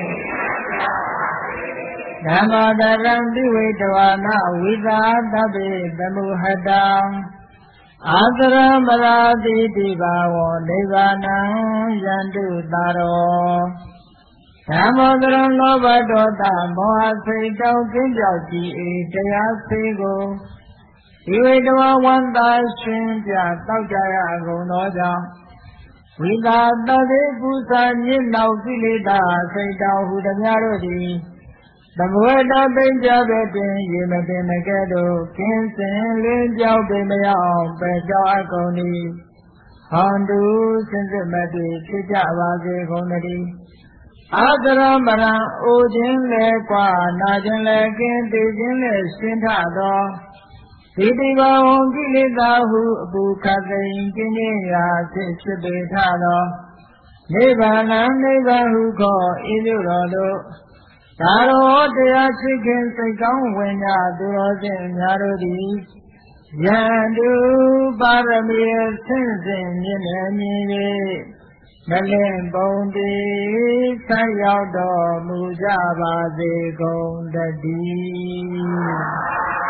ဓမ္မတရံတိဝိတဝါနဝိသာသဗ္ဗေသမုဟတံအာသရမရာတိတိဘာဝောနိဗ္ဗာနံယန္တုတာရောဓမ္မောတရံလောဘဒေါသမောဟစိတ်တောင်းကင်းကြောက်ကြည်၏တရားစေကိုဒီဝိတဝဝန္တာရှင်ပြတောက်ကြရကုန်သောကြောင့်ဝိသာတတိပုသညစ်နောက်ကိလေသာစိတ်တောင်းဟုသမျှတို့သည်သမဝေတပိဉ္စပဲတွင်ရေမပင်မကဲ့သို့ကင်းစင်လင်းကြောက်ပင်မရအောင်ပယ်ကြောက်အကုန်၏ဟောန္တုစင်စစ်မတွေ့ဖြစ်ကြပါစေကုန်သတည်းအာသရမရံအိုခြင်းလဲกว่าနာခြင်းလဲကင်းသိခြင်းလဲရှင်းထသောဒီတိဘဝံကိလေသာဟုအပူခတ်သိင်ကင်းခြင်းရာဖြစ်ပေထသောနိဗ္ဗာန်နိဗ္ဗာန်ဟုခေါ်ဤသို့တော်တို့သာရောတရားချစ်ခင်စိတ်ကောင်းဝင်ကြသူတော်စင်များတို့သည်ယန္တုပါရမီဆင့်စဉ်မြင့်မြင့်၍မလင်ပုံတည်ဆက်ရောက်တော်မူကြပါစေကုန်တည်း